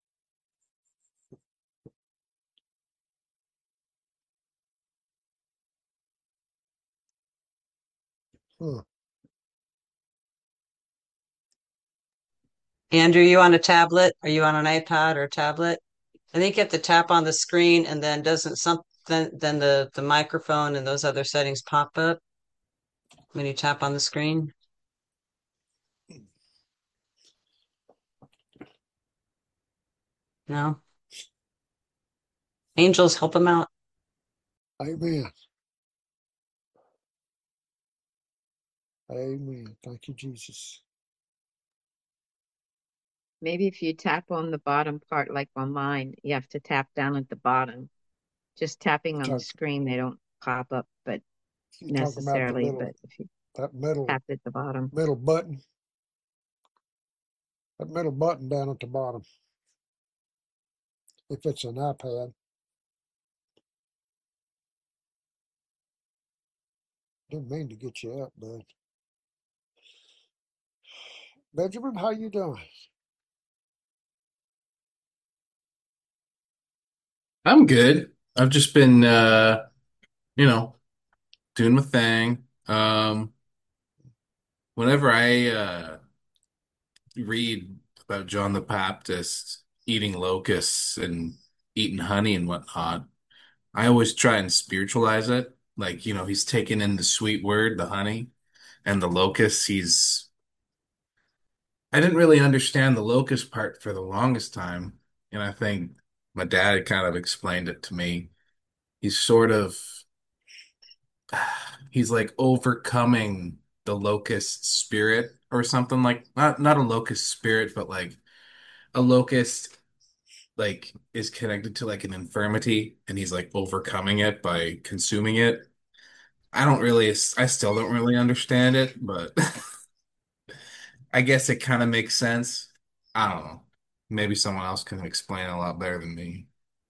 Huh. Andrew, you on a tablet? Are you on an iPad or a tablet? I think you have to tap on the screen and then doesn't something then the the microphone and those other settings pop up when you tap on the screen? No? Angels, help him out. Amen. Amen. Thank you, Jesus. Maybe if you tap on the bottom part, like on mine, you have to tap down at the bottom. Just tapping on the Talk, screen, they don't pop up, but you talking about the necessarily, little, but if you that middle, tap at the bottom. middle button, that middle button down at the bottom. If it's an iPad. Didn't mean to get you up, bud. Benjamin, how you doing? I'm good. I've just been, uh, you know, doing my thing. Um, whenever I uh, read about John the Baptist eating locusts and eating honey and whatnot, I always try and spiritualize it. Like, you know, he's taking in the sweet word, the honey, and the locusts. He's, I didn't really understand the locust part for the longest time. And I think my dad kind of explained it to me. He's sort of he's like overcoming the locust spirit or something, like not not a locust spirit, but like a locust like is connected to like an infirmity and he's like overcoming it by consuming it. I don't really I still don't really understand it, but I guess it kind of makes sense. I don't know. Maybe someone else can explain it a lot better than me.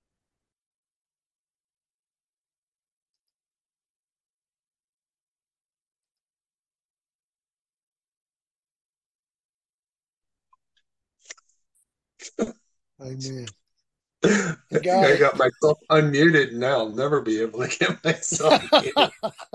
Amen. I You think got I it. got myself unmuted and now I'll never be able to get myself muted.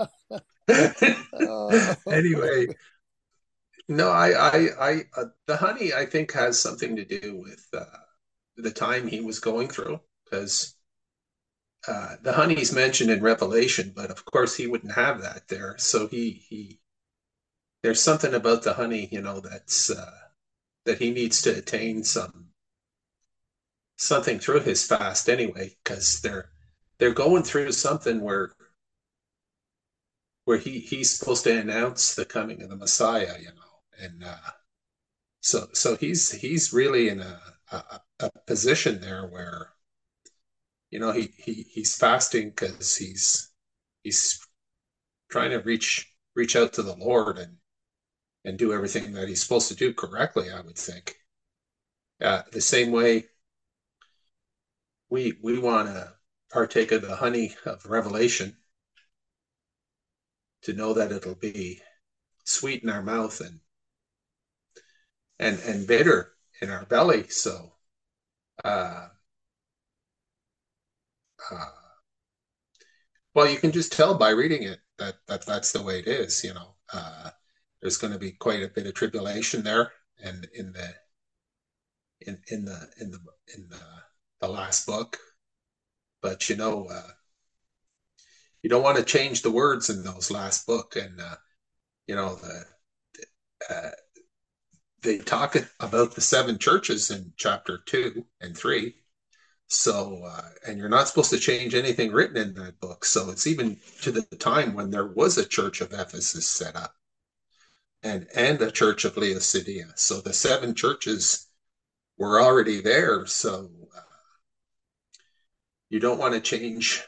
Oh, Anyway, no, I, I, I, uh, the honey, I think, has something to do with uh, the time he was going through, because uh, the honey's mentioned in Revelation, but of course he wouldn't have that there. So he, he, there's something about the honey, you know, that's uh, that he needs to attain some something through his fast anyway, because they're they're going through something where where he he's supposed to announce the coming of the Messiah, you know, and uh, so so he's he's really in a, a a position there where you know he he he's fasting because he's he's trying to reach reach out to the Lord and and do everything that he's supposed to do correctly, I would think. Uh, the same way we we want to partake of the honey of revelation to know that it'll be sweet in our mouth and and and bitter in our belly. So uh, uh, well, you can just tell by reading it that, that that's the way it is. You know, uh, there's going to be quite a bit of tribulation there, and in the in in the in the in the, the last book. But you know, uh, you don't want to change the words in those last book, and uh, you know the. Uh, they talk about the seven churches in chapter two and three. So, uh, and you're not supposed to change anything written in that book. So it's even to the time when there was a church of Ephesus set up and, and a church of Laodicea. So the seven churches were already there. So uh, you don't want to change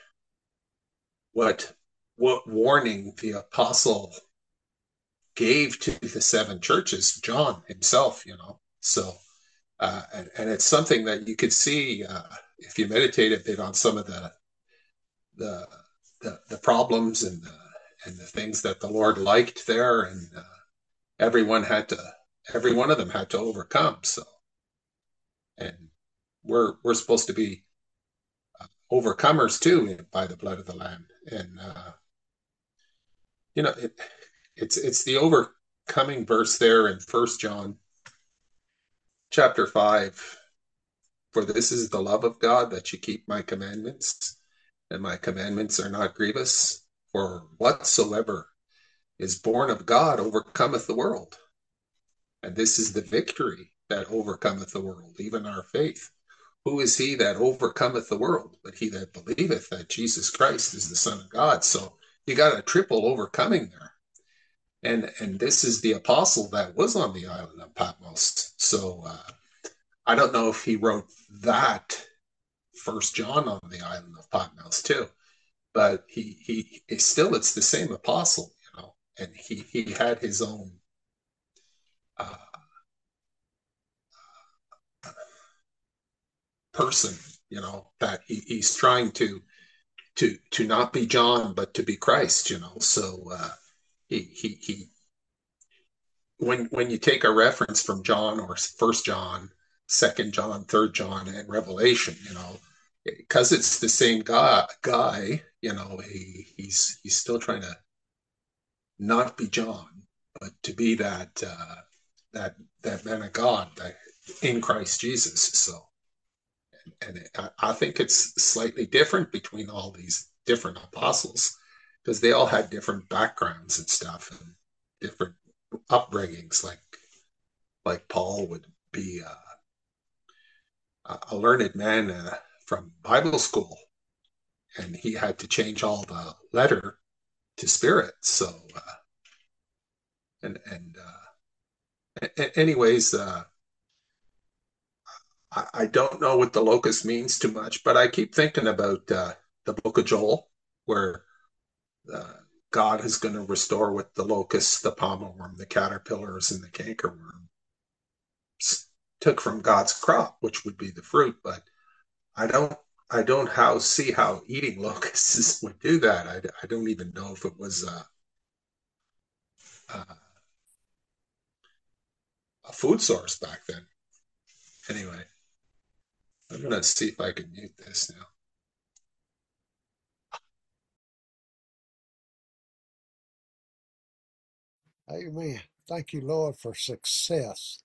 what, what warning the apostle gave to the seven churches, John himself, you know. So, uh, and, and it's something that you could see uh, if you meditate a bit on some of the the the, the problems and the, and the things that the Lord liked there, and uh, everyone had to, every one of them had to overcome. So, and we're we're supposed to be uh, overcomers too by the blood of the Lamb, and uh, you know it, it's it's the overcoming verse there in First John chapter five. For this is the love of God, that you keep my commandments, and my commandments are not grievous. For whatsoever is born of God overcometh the world. And this is the victory that overcometh the world, even our faith. Who is he that overcometh the world? But he that believeth that Jesus Christ is the Son of God. So you got a triple overcoming there. And and this is the apostle that was on the island of Patmos. So uh, I don't know if he wrote that First John on the island of Patmos too, but he he, he still it's the same apostle, you know, and he he had his own uh, person, you know, that he, he's trying to to to not be John but to be Christ, you know. So uh, he he he when when you take a reference from John or First John, Second John, Third John, and Revelation, you know, because it's the same guy, guy, you know, he he's he's still trying to not be John, but to be that uh, that that man of God that in Christ Jesus. So, and it, I, I think it's slightly different between all these different apostles because they all had different backgrounds and stuff and different upbringings. Like like Paul would be uh, a learned man uh, from Bible school, and he had to change all the letter to spirit. So, uh, and and uh, a- anyways, uh, I, I don't know what the locust means too much, but I keep thinking about uh, the Book of Joel, where uh, God is going to restore with the locusts, the palmer worm, the caterpillars, and the cankerworm took from God's crop, which would be the fruit. But I don't I don't how see how eating locusts would do that. I, I don't even know if it was uh, uh, a food source back then. Anyway, I'm going to see if I can mute this now. Amen. Thank you, Lord, for success.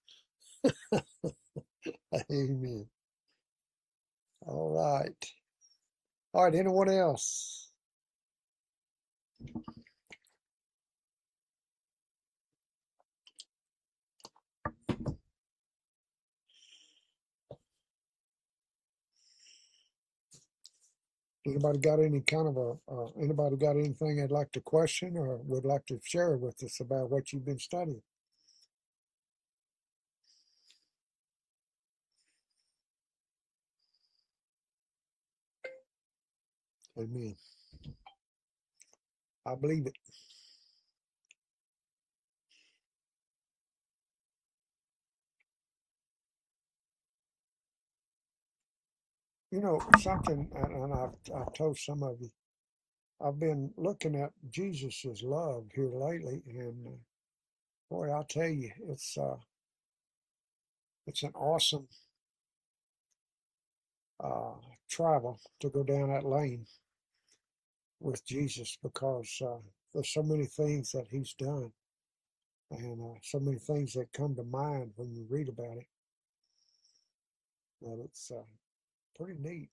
Amen. All right. All right. Anyone else? Anybody got any kind of a, uh, anybody got anything they'd like to question or would like to share with us about what you've been studying? Amen. I believe it. You know, something, and, and I've, I've told some of you, I've been looking at Jesus's love here lately, and uh, boy, I'll tell you, it's uh, it's an awesome uh, travel to go down that lane with Jesus because uh, there's so many things that he's done, and uh, so many things that come to mind when you read about it. That it's uh, pretty neat.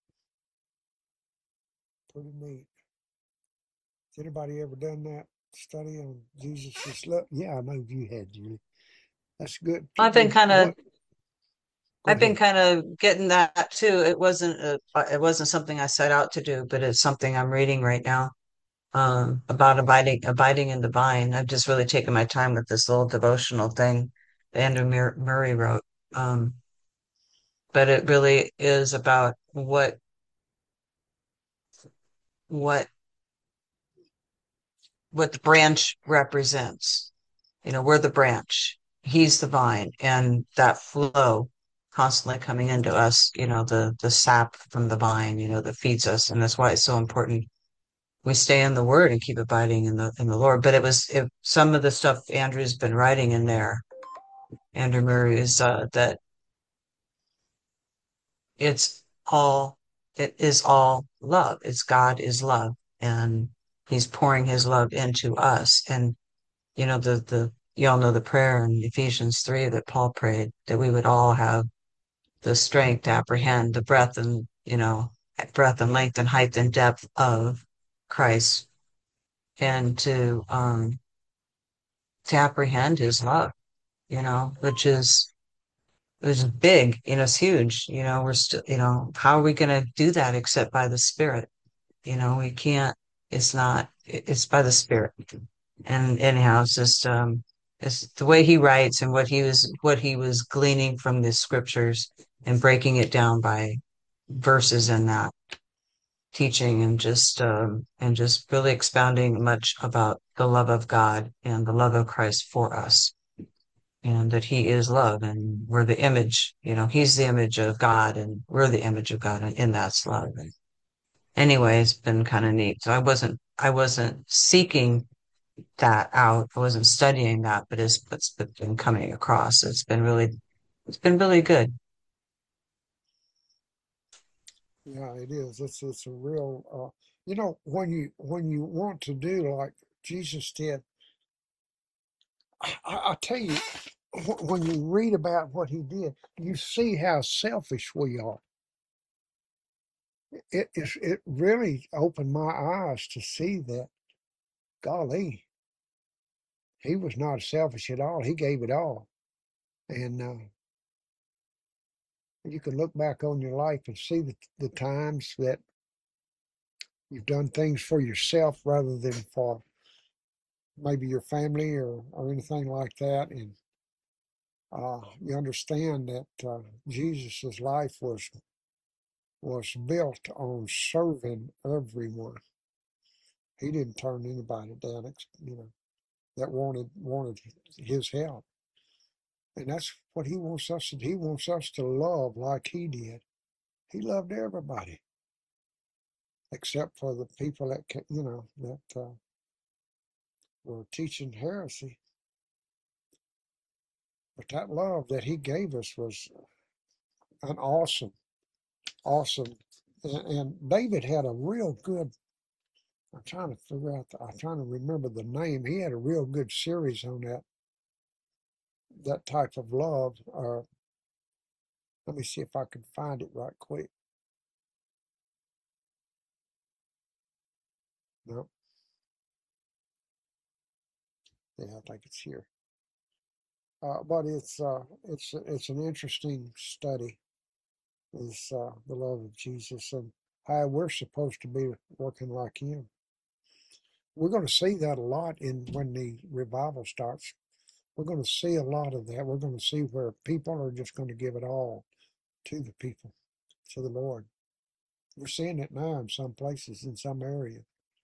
Pretty neat. Has anybody ever done that study on Jesus' love? Yeah, I know you had, Julie. That's good. I've been kind of What? Go I've been ahead. kind of getting that too. It wasn't a, it wasn't something I set out to do, but it's something I'm reading right now. Um, about abiding abiding in the vine. I've just really taken my time with this little devotional thing that Andrew Mur- Murray wrote. Um, but it really is about what what what the branch represents. You know, we're the branch, he's the vine, and that flow constantly coming into us, you know, the the sap from the vine, you know, that feeds us. And that's why it's so important we stay in the word and keep abiding in the in the Lord. But it was it, some of the stuff Andrew's been writing in there, Andrew Murray, is uh, that it's all it is all love. It's God is love, and he's pouring his love into us. And you know, the, the, you all know the prayer in Ephesians three that Paul prayed that we would all have the strength to apprehend the breadth and, you know, breadth and length and height and depth of Christ and to, um, to apprehend his love, you know, which is, which is big, you know, it's huge, you know, we're still, you know, how are we going to do that except by the Spirit? You know, we can't, it's not, it's by the Spirit. And anyhow, it's just um it's the way he writes and what he was what he was gleaning from the scriptures and breaking it down by verses in that teaching and just um and just really expounding much about the love of God and the love of Christ for us and that he is love and we're the image, you know, he's the image of God and we're the image of God and in that's love. And anyway, it's been kind of neat. So I wasn't I wasn't seeking that out. I wasn't studying that, but it's, it's been coming across. It's been really, it's been really good. Yeah, it is. It's it's a real. Uh, you know, when you when you want to do like Jesus did, I, I tell you, wh- when you read about what he did, you see how selfish we are. It it, it really opened my eyes to see that. Golly, he was not selfish at all. He gave it all, and uh, you can look back on your life and see the the times that you've done things for yourself rather than for maybe your family or or anything like that, and uh, you understand that uh, Jesus's life was was built on serving everyone. He didn't turn anybody down, you know, that wanted wanted his help, and that's what he wants us to. He wants us to love like he did. He loved everybody except for the people that you know that uh, were teaching heresy. But that love that he gave us was an awesome, awesome. And, and David had a real good. I'm trying to figure out. The, I'm trying to remember the name. He had a real good series on that. That type of love. Uh, let me see if I can find it right quick. No. Yeah, I think it's here. Uh, but it's uh, it's it's an interesting study. Is uh, the love of Jesus and how we're supposed to be working like him. We're going to see that a lot in when the revival starts. We're going to see a lot of that. We're going to see where people are just going to give it all to the people, to the Lord. We're seeing it now in some places, in some areas.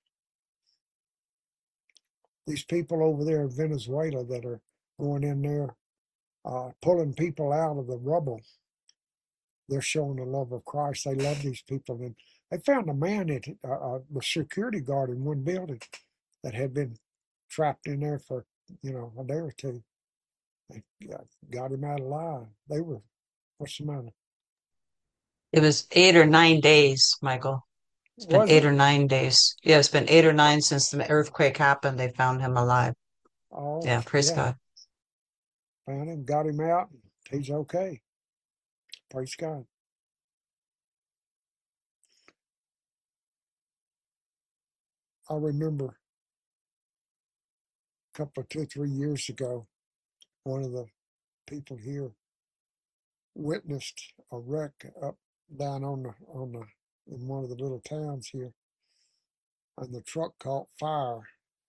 These people over there in Venezuela that are going in there, uh, pulling people out of the rubble, they're showing the love of Christ. They love these people. And they found a man, that uh, uh, the security guard in one building that had been trapped in there for, you know, a day or two. They got, got him out alive. They were, what's the matter? It was eight or nine days, Michael. It's been Was eight it? or nine days. Yeah, it's been eight or nine since the earthquake happened. They found him alive. Oh, Yeah, praise yeah. God. Found him, got him out. He's okay. Praise God. I remember a couple of two, three years ago, one of the people here witnessed a wreck up down on the on the in one of the little towns here, and the truck caught fire,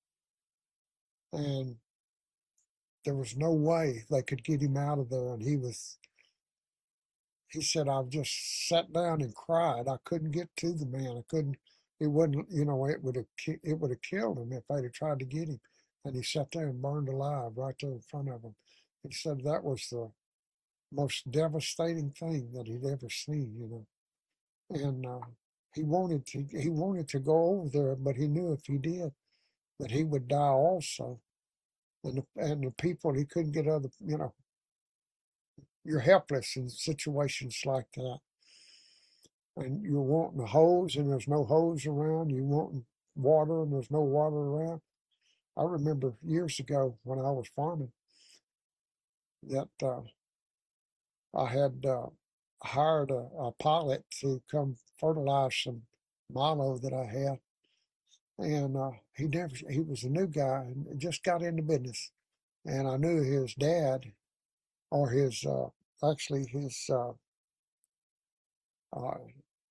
and there was no way they could get him out of there, and he was. He said, "I've just sat down and cried. I couldn't get to the man. I couldn't. It wouldn't. You know, it would have. It would have killed him if they'd have tried to get him." And he sat there and burned alive right there in front of him. He said that was the most devastating thing that he'd ever seen. You know. And uh, he wanted to he wanted to go over there, but he knew if he did that he would die also. And the, and the people he couldn't get other you know you're helpless in situations like that, and you're wanting a hose and there's no hose around. You wanting water and there's no water around. I remember years ago when I was farming that uh, I had uh, hired a, a pilot to come fertilize some milo that I had. And uh, he never, he was a new guy and just got into business. And I knew his dad, or his, uh, actually his, uh, uh,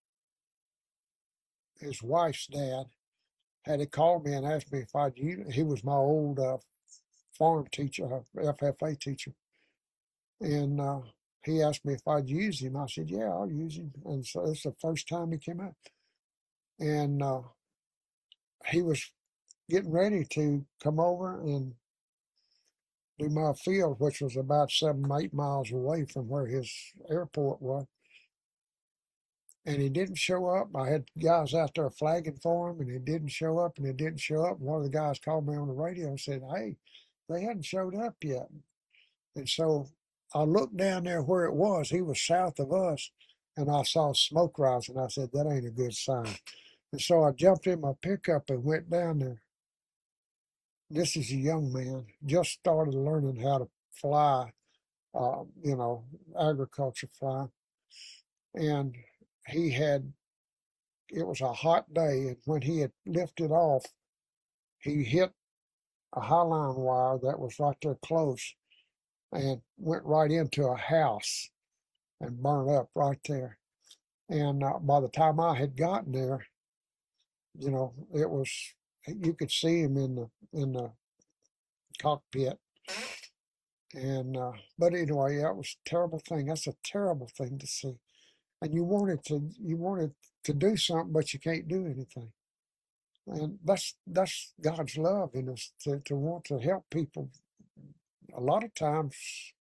his wife's dad had to call me and ask me if I'd use, he was my old uh, farm teacher, uh, F F A teacher. And uh, he asked me if I'd use him. I said, yeah, I'll use him. And so it's the first time he came out. And uh, he was getting ready to come over and do my field, which was about seven, eight miles away from where his airport was. And he didn't show up. I had guys out there flagging for him, and he didn't show up, and he didn't show up. And one of the guys called me on the radio and said, hey, they hadn't showed up yet. And so I looked down there where it was. He was south of us, and I saw smoke rising. I said, that ain't a good sign. And so I jumped in my pickup and went down there. This is a young man, just started learning how to fly, uh, you know, agriculture fly. And he had, it was a hot day, and when he had lifted off, he hit a highline wire that was right there close and went right into a house and burned up right there. And uh, by the time I had gotten there, you know, it was, you could see him in the in the cockpit. And uh, but anyway, that was a terrible thing. That's a terrible thing to see. And you wanted to you wanted to do something, but you can't do anything. And that's that's God's love in us, to, to want to help people. A lot of times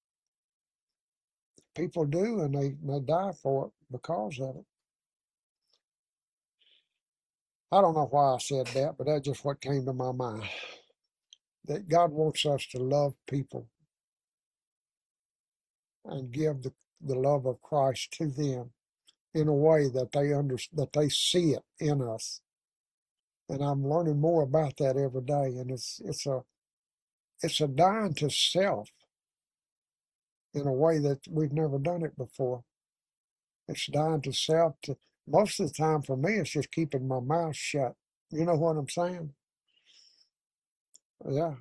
people do, and they, they die for it because of it. I don't know why I said that, but that's just what came to my mind. That God wants us to love people and give the, the love of Christ to them in a way that they under, that they see it in us. And I'm learning more about that every day. And it's it's a it's a dying to self in a way that we've never done it before. It's dying to self. To most of the time for me, it's just keeping my mouth shut. You know what I'm saying? Yeah.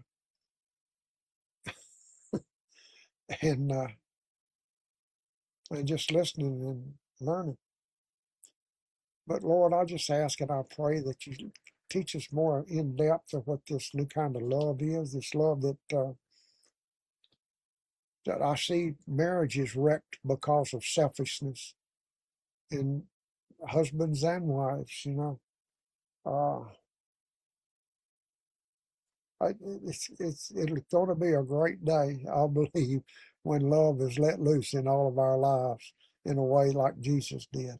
and uh, and just listening and learning. But Lord, I just ask and I pray that you teach us more in depth of what this new kind of love is. This love that uh, that I see marriages wrecked because of selfishness in husbands and wives. You know, uh, I, it's it's it's going to be a great day, I believe, when love is let loose in all of our lives in a way like Jesus did.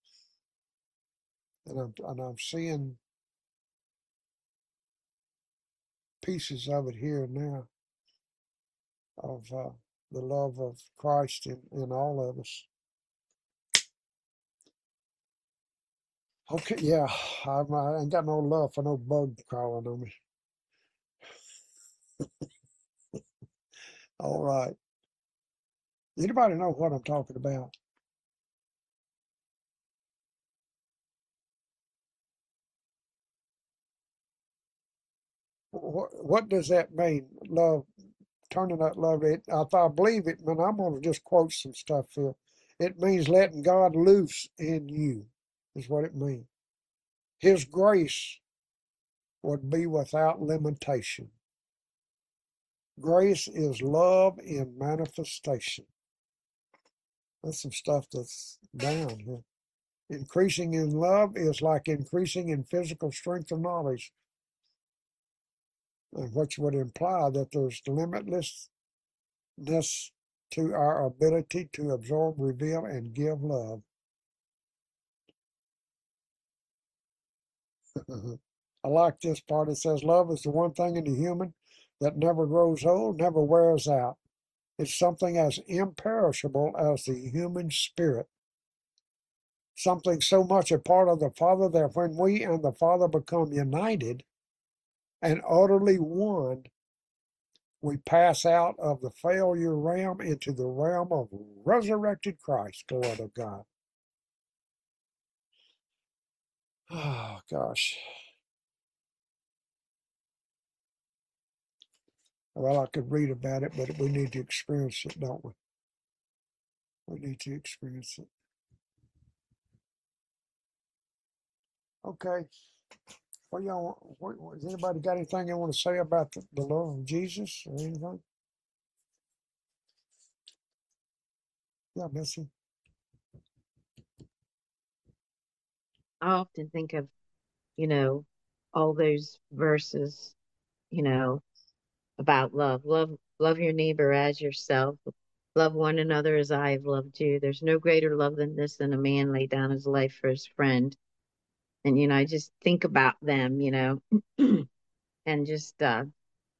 And I'm, and I'm seeing pieces of it here and now, of uh, the love of Christ in, in all of us. Okay, yeah, I'm, I ain't got no love for no bug crawling on me. All right. Anybody know what I'm talking about? What, what does that mean? Love, turning that love. It, I thought I believe it, and I'm going to just quote some stuff here. It means letting God loose in you, is what it means. His grace would be without limitation. Grace is love in manifestation. That's some stuff that's down here. Increasing in love is like increasing in physical strength or knowledge, and which would imply that there's limitlessness to our ability to absorb, reveal, and give love. I like this part. It says, love is the one thing in the human that never grows old, never wears out. It's something as imperishable as the human spirit. Something so much a part of the Father that when we and the Father become united and utterly one, we pass out of the failure realm into the realm of resurrected Christ. Glory to God. Oh, gosh. Well, I could read about it, but we need to experience it, don't we? We need to experience it. Okay. What y'all? What, has anybody got anything they want to say about the, the love of Jesus or anything? Yeah, Missy. I often think of, you know, all those verses, you know, about love. Love, love your neighbor as yourself. Love one another as I have loved you. There's no greater love than this, than a man lay down his life for his friend. And, you know, I just think about them, you know, and just uh,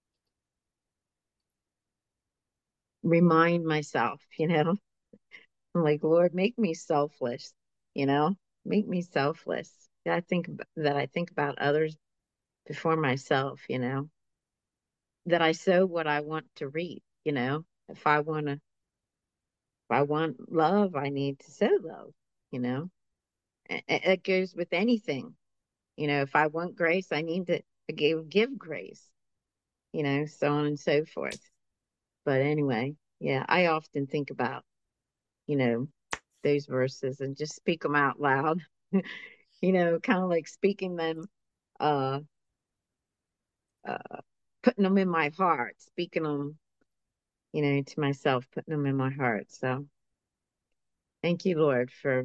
remind myself, you know, I'm like, Lord, make me selfless, you know, make me selfless. That I think ab- that I think about others before myself, you know, that I sow what I want to reap, you know. If I want to, if I want love, I need to sow love, you know. A- a- It goes with anything, you know. If I want grace, I need to give give grace, you know, so on and so forth. But anyway, yeah, I often think about, you know, those verses and just speak them out loud, you know, kind of like speaking them, uh, uh, putting them in my heart, speaking them, you know, to myself, putting them in my heart. So thank you, Lord, for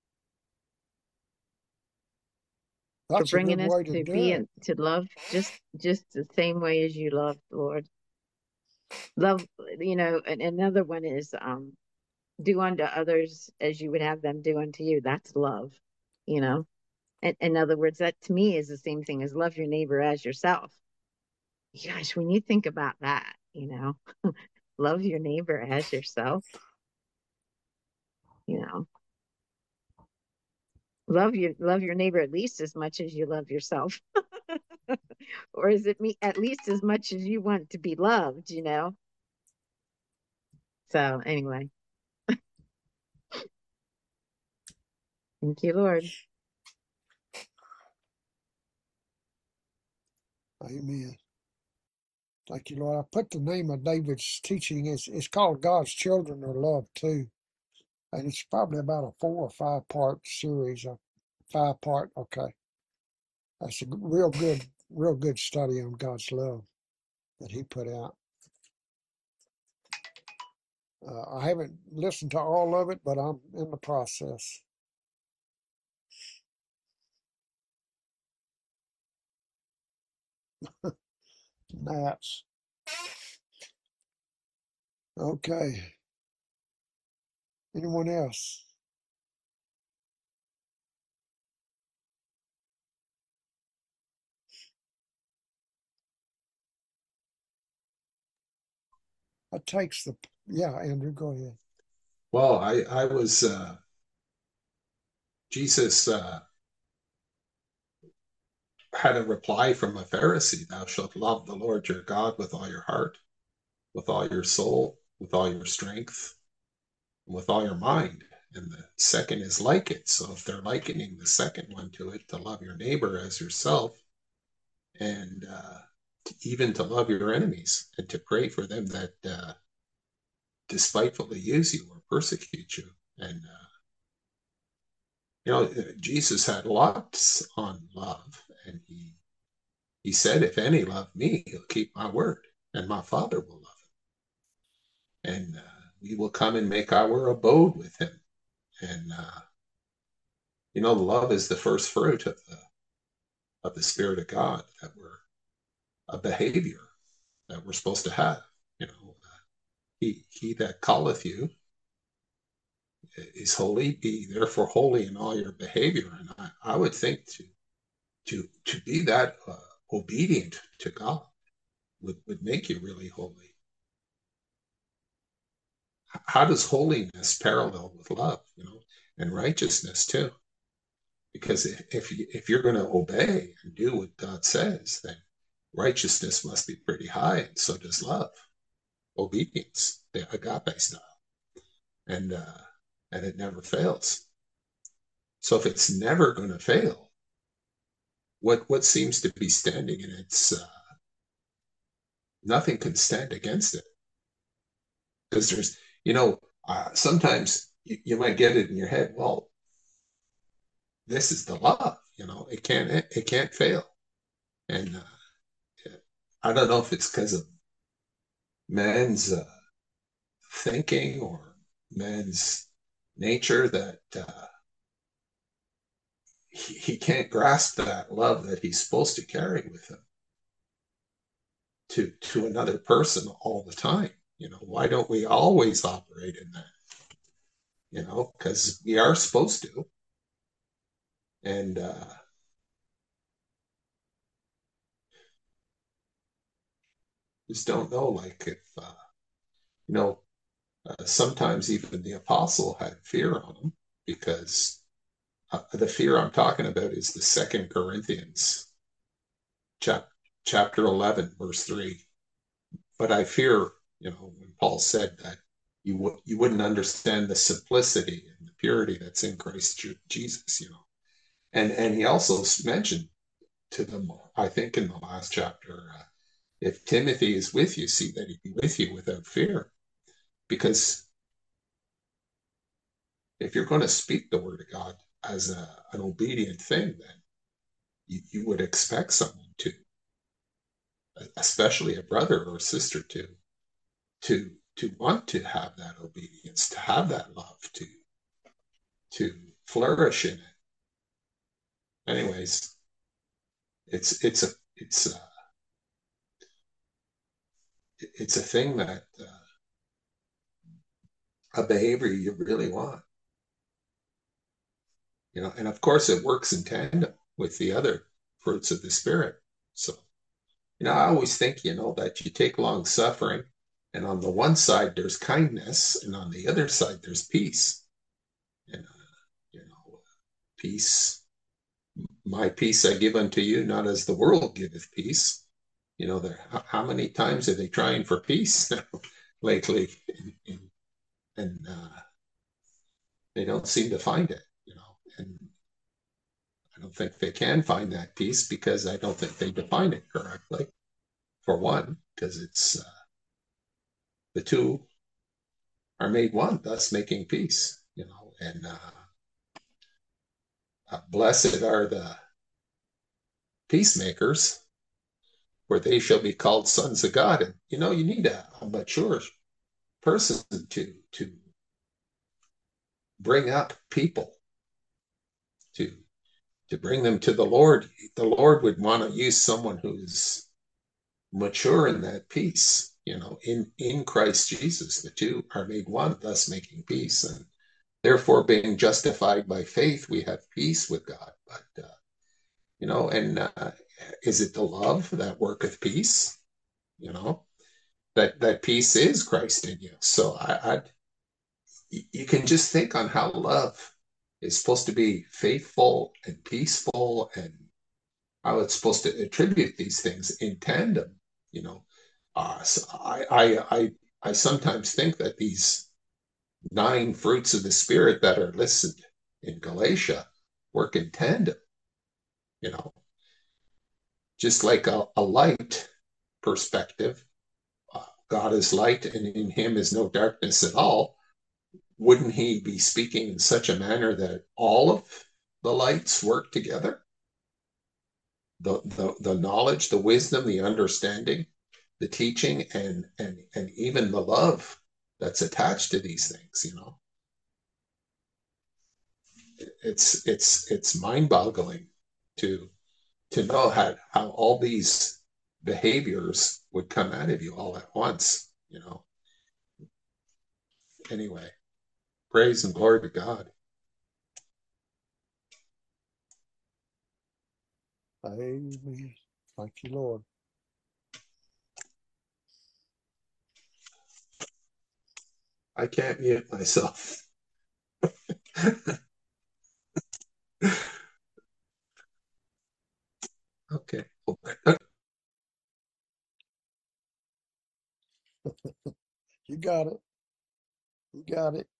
for That's a good bringing us way to to do be it. in, to love just just the same way as you love, Lord. Love, you know. And another one is um, do unto others as you would have them do unto you. That's love, you know. In, in other words, that to me is the same thing as love your neighbor as yourself. Gosh, when you think about that, you know, love your neighbor as yourself, you know, love your love your neighbor at least as much as you love yourself. Or is it me at least as much as you want to be loved, you know? So anyway, thank you, Lord. Amen. Thank you, Lord. I put the name of David's teaching. It's, it's called God's Children Are Loved Too. And it's probably about a four or five part series. A five part, okay. That's a g- real good, real good study on God's love that he put out. Uh, I haven't listened to all of it, but I'm in the process. Gnats. Okay. Anyone else? That takes the, yeah, Andrew, go ahead. Well, I I was uh, Jesus uh, had a reply from a Pharisee: "Thou shalt love the Lord your God with all your heart, with all your soul, with all your strength, and with all your mind." And the second is like it. So if they're likening the second one to it, to love your neighbor as yourself, and uh, even to love your enemies, and to pray for them that uh, despitefully use you or persecute you. And uh, you know, Jesus had lots on love, and he he said, "If any love me, he'll keep my word, and my Father will love him, and uh, we will come and make our abode with him." And uh, you know, love is the first fruit of the of the Spirit of God, that we're a behavior that we're supposed to have. You know, uh, he he that calleth you is holy. Be therefore holy in all your behavior. And I, I would think to to to be that uh, obedient to God would, would make you really holy. How does holiness parallel with love, you know, and righteousness too? Because if you, if you're going to obey and do what God says, then righteousness must be pretty high, and so does love, obedience, the agape style, and uh, and it never fails. So if it's never going to fail, what what seems to be standing in its uh, nothing can stand against it, because there's, you know, uh, sometimes you, you might get it in your head, well, this is the love, you know, it can't it can't fail. And uh, I don't know if it's because of man's uh, thinking or man's nature that uh, he, he can't grasp that love that he's supposed to carry with him to to another person all the time. You know, why don't we always operate in that? You know, because we are supposed to. And uh, just don't know, like, if uh, you know, Uh, sometimes even the apostle had fear on him, because uh, the fear I'm talking about is the Second Corinthians chap- chapter eleven, verse three. But I fear, you know, when Paul said that you w- you wouldn't understand the simplicity and the purity that's in Christ Jesus, you know. And and he also mentioned to them, I think in the last chapter, uh, if Timothy is with you, see that he be with you without fear. Because if you're going to speak the word of God as a, an obedient thing, then you, you would expect someone to, especially a brother or sister, to to to want to have that obedience, to have that love, to to flourish in it. Anyways, it's it's a it's a, it's a thing that uh, a behavior you really want, you know. And of course, it works in tandem with the other fruits of the Spirit. So, you know, I always think, you know, that you take long suffering, and on the one side there's kindness, and on the other side there's peace. And uh, you know, peace. My peace I give unto you, not as the world giveth peace. You know, there. How many times are they trying for peace lately, and, and uh, they don't seem to find it. You know, and I don't think they can find that peace, because I don't think they define it correctly. For one, because it's uh, the two are made one, thus making peace. You know, and uh, uh, blessed are the peacemakers, for they shall be called sons of God. And you know, you need a, a mature person to to bring up people, to to bring them to the Lord. The Lord would want to use someone who's mature in that peace. You know, in in Christ Jesus, the two are made one, thus making peace, and therefore being justified by faith, we have peace with God. But uh, you know, and uh, is it the love that worketh peace? You know, that that peace is Christ in you. So I, I'd you can just think on how love is supposed to be faithful and peaceful, and how it's supposed to attribute these things in tandem. You know, uh, so I, I, I, I sometimes think that these nine fruits of the Spirit that are listed in Galatia work in tandem. You know, just like a, a light perspective, uh, God is light, and in Him is no darkness at all. Wouldn't He be speaking in such a manner that all of the lights work together? The, the, the knowledge, the wisdom, the understanding, the teaching, and, and, and even the love that's attached to these things, you know. It's, it's, it's mind-boggling to, to know how, how all these behaviors would come out of you all at once, you know. Anyway, praise and glory to God. Amen. Thank you, Lord. I can't mute myself. Okay. You got it. You got it.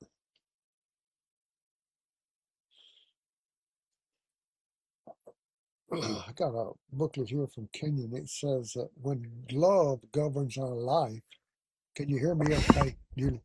I got a booklet here from Kenyon. It says that when love governs our life, can you hear me okay, Julie?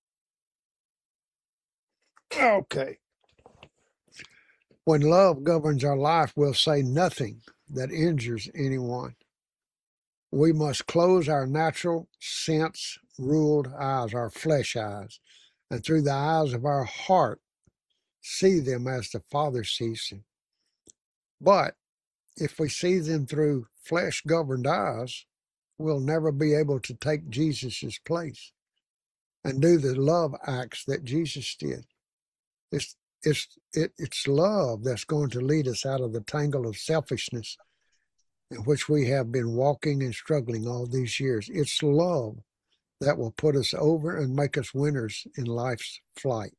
Okay. When love governs our life, we'll say nothing that injures anyone. We must close our natural sense ruled eyes, our flesh eyes, and through the eyes of our heart, see them as the Father sees them. But if we see them through flesh governed eyes, we'll never be able to take Jesus' place and do the love acts that Jesus did. It's, it's, it, it's love that's going to lead us out of the tangle of selfishness in which we have been walking and struggling all these years. It's love that will put us over and make us winners in life's flight.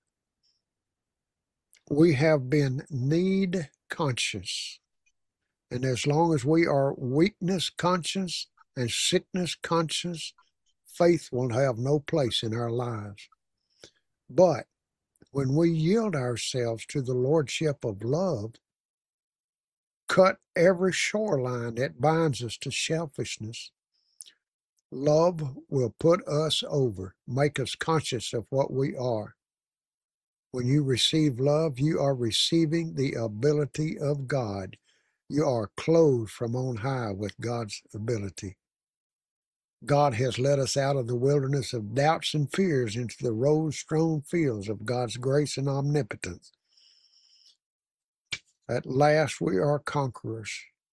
We have been need conscious. And as long as we are weakness conscious and sickness conscious, faith will have no place in our lives. But when we yield ourselves to the lordship of love, cut every shoreline that binds us to selfishness, love will put us over, make us conscious of what we are. When you receive love, you are receiving the ability of God. You are clothed from on high with God's ability. God has led us out of the wilderness of doubts and fears into the rose-strewn fields of God's grace and omnipotence. At last we are conquerors.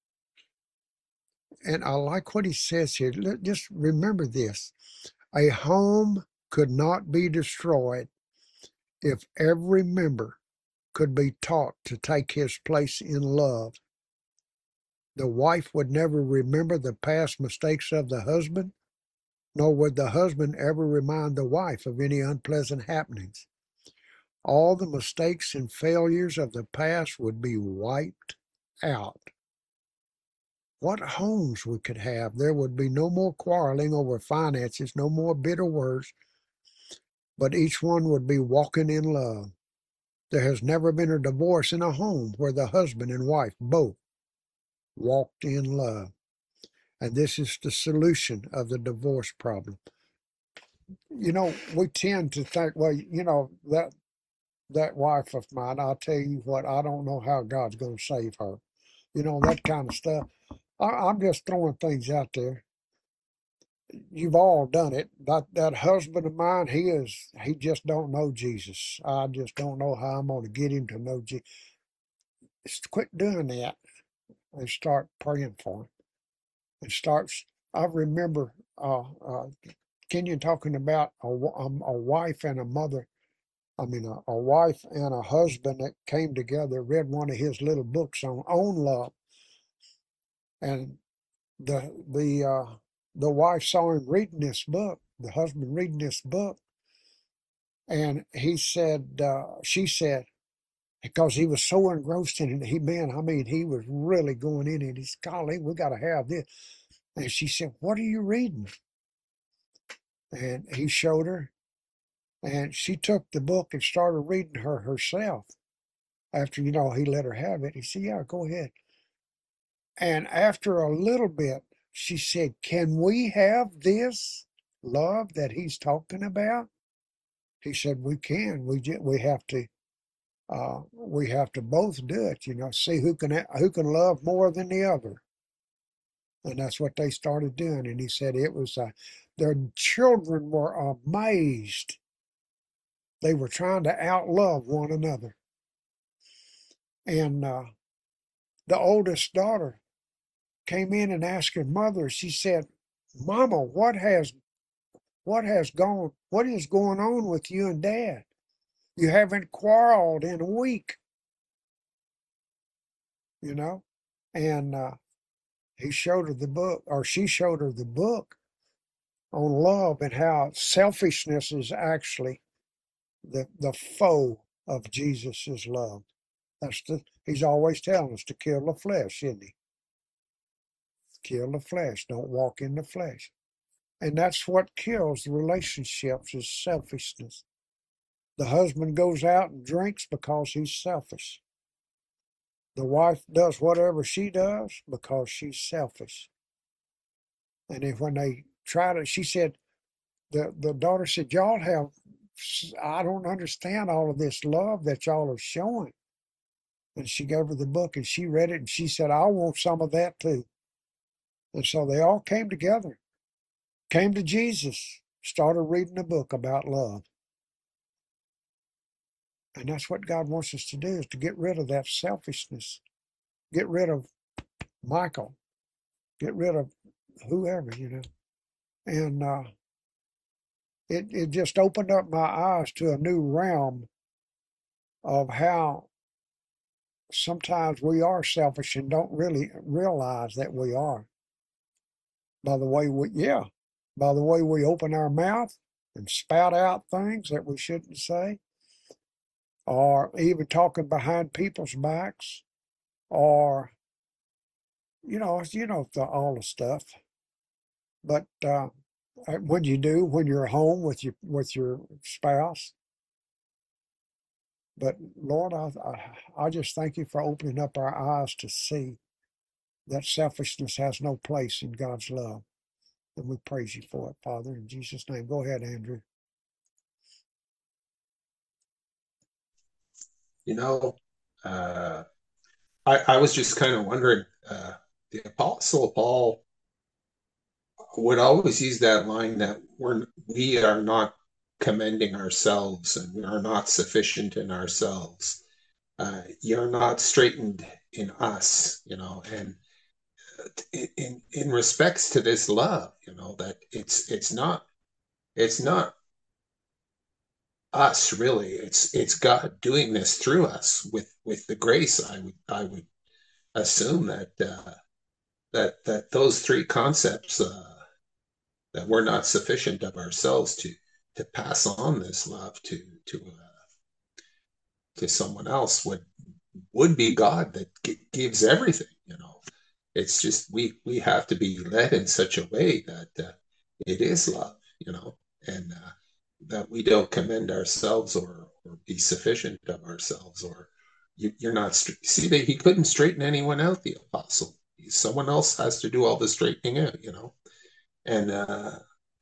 And I like what he says here. Just remember this. A home could not be destroyed if every member could be taught to take his place in love. The wife would never remember the past mistakes of the husband, nor would the husband ever remind the wife of any unpleasant happenings. All the mistakes and failures of the past would be wiped out. What homes we could have. There would be no more quarreling over finances, no more bitter words, but each one would be walking in love. There has never been a divorce in a home where the husband and wife both walked in love. And this is the solution of the divorce problem. You know, we tend to think, well, you know, that that wife of mine, I'll tell you what, I don't know how God's going to save her. You know, that kind of stuff. I, I'm just throwing things out there. You've all done it. That that husband of mine, he is, he just don't know Jesus. I just don't know how I'm going to get him to know Jesus. Just quit doing that and start praying for him. And starts, I remember uh, uh, Kenyon talking about a, a, a wife and a mother, I mean, a, a wife and a husband that came together, read one of his little books on, on love. And the, the, uh, the wife saw him reading this book, the husband reading this book. And he said, uh, she said, because he was so engrossed in it, he, man, I mean, he was really going in it. He's, golly, we got to have this. And she said, what are you reading? And he showed her. And she took the book and started reading her herself. After, you know, he let her have it. He said, yeah, go ahead. And after a little bit, she said, can we have this love that he's talking about? He said, we can. We just, we have to, uh, we have to both do it, you know, see who can, who can love more than the other. And that's what they started doing. And he said it was, uh, their children were amazed. They were trying to outlove one another. And uh, the oldest daughter came in and asked her mother, she said, Mama, what has, what has gone, what is going on with you and Dad? You haven't quarreled in a week. You know? And, uh, he showed her the book, or she showed her the book on love and how selfishness is actually the, the foe of Jesus' love. That's the, he's always telling us to kill the flesh, isn't he? Kill the flesh. Don't walk in the flesh. And that's what kills the relationships is selfishness. The husband goes out and drinks because he's selfish. The wife does whatever she does because she's selfish. And then when they try to, she said, the, the daughter said, y'all have, I don't understand all of this love that y'all are showing. And she gave her the book and she read it and she said, I want some of that too. And so they all came together, came to Jesus, started reading a book about love. And that's what God wants us to do, is to get rid of that selfishness. Get rid of Michael. Get rid of whoever, you know. And uh, it, it just opened up my eyes to a new realm of how sometimes we are selfish and don't really realize that we are. By the way, we, yeah, by the way we open our mouth and spout out things that we shouldn't say, or even talking behind people's backs, or you know, you know, the, all the stuff. But uh, what you do when you're home with your with your spouse. But Lord, I, I I just thank you for opening up our eyes to see that selfishness has no place in God's love. And we praise you for it, Father, in Jesus' name. Go ahead, Andrew. You know, uh, I, I was just kind of wondering, uh, the Apostle Paul would always use that line that we're, we are not commending ourselves and we are not sufficient in ourselves. Uh, you're not straightened in us, you know, and in in respects to this love, you know, that it's it's not it's not us really. It's it's God doing this through us with with the grace. I would I would assume that uh, that that those three concepts, uh, that we're not sufficient of ourselves to to pass on this love to to uh, to someone else would would be God that g- gives everything. You know, it's just we we have to be led in such a way that uh, it is love. You know, and uh, that we don't commend ourselves or or be sufficient of ourselves, or you, you're not see that he couldn't straighten anyone out, the apostle. Someone else has to do all the straightening out, you know. And uh,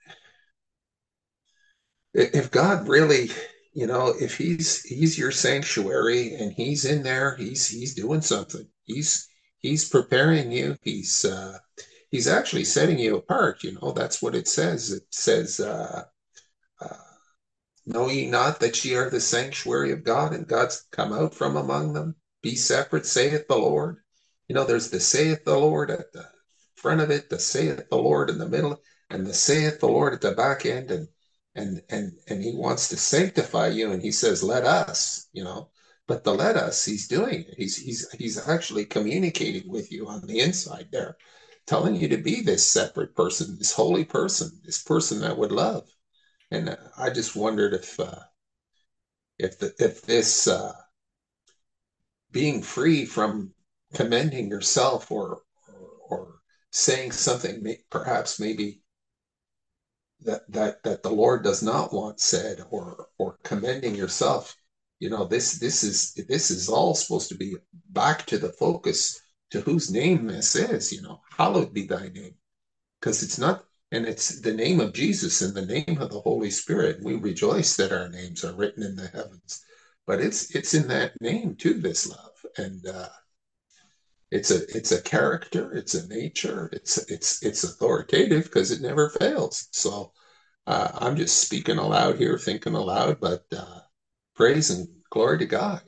if God really, you know, if he's he's your sanctuary and he's in there, he's he's doing something. He's he's preparing you. He's uh, he's actually setting you apart. You know, that's what it says. It says, uh, uh, "Know ye not that ye are the sanctuary of God, and God's come out from among them? Be separate, saith the Lord." You know, there's the saith the Lord at the front of it, the saith the Lord in the middle, and the saith the Lord at the back end, and and and and he wants to sanctify you, and he says, "Let us," you know. But the "let us," he's doing it. He's he's he's actually communicating with you on the inside there, telling you to be this separate person, this holy person, this person that would love. And uh, I just wondered if uh, if the if this uh, being free from commending yourself or or, or saying something may, perhaps maybe that that that the Lord does not want said, or or commending yourself, you know, this this is this is all supposed to be back to the focus to whose name this is, you know, hallowed be thy name, because it's not, and it's the name of Jesus and the name of the Holy Spirit. We rejoice that our names are written in the heavens, but it's it's in that name too, this love. And uh, it's a it's a character, it's a nature, it's it's it's authoritative because it never fails. So uh, I'm just speaking aloud here, thinking aloud, but uh, praise and glory to God.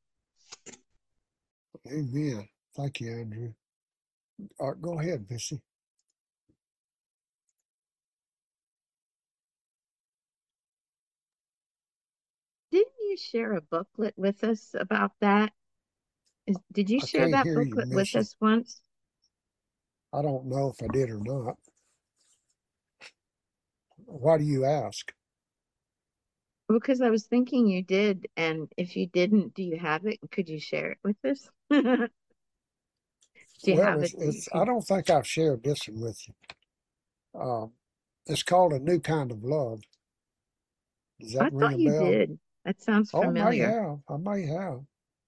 Amen. Thank you, Andrew. Uh, go ahead, Missy. Didn't you share a booklet with us about that? Is, did you I share can't that hear you, booklet with Missy. us once? I don't know if I did or not. Why do you ask? Because I was thinking you did, and if you didn't, do you have it? Could you share it with us? Do you Well, have it's, it? that you it's I could- don't think I've shared this one with you. Um, it's called A New Kind of Love. Does I that ring thought a you bell? did. That sounds Oh, I may familiar. have. I may have.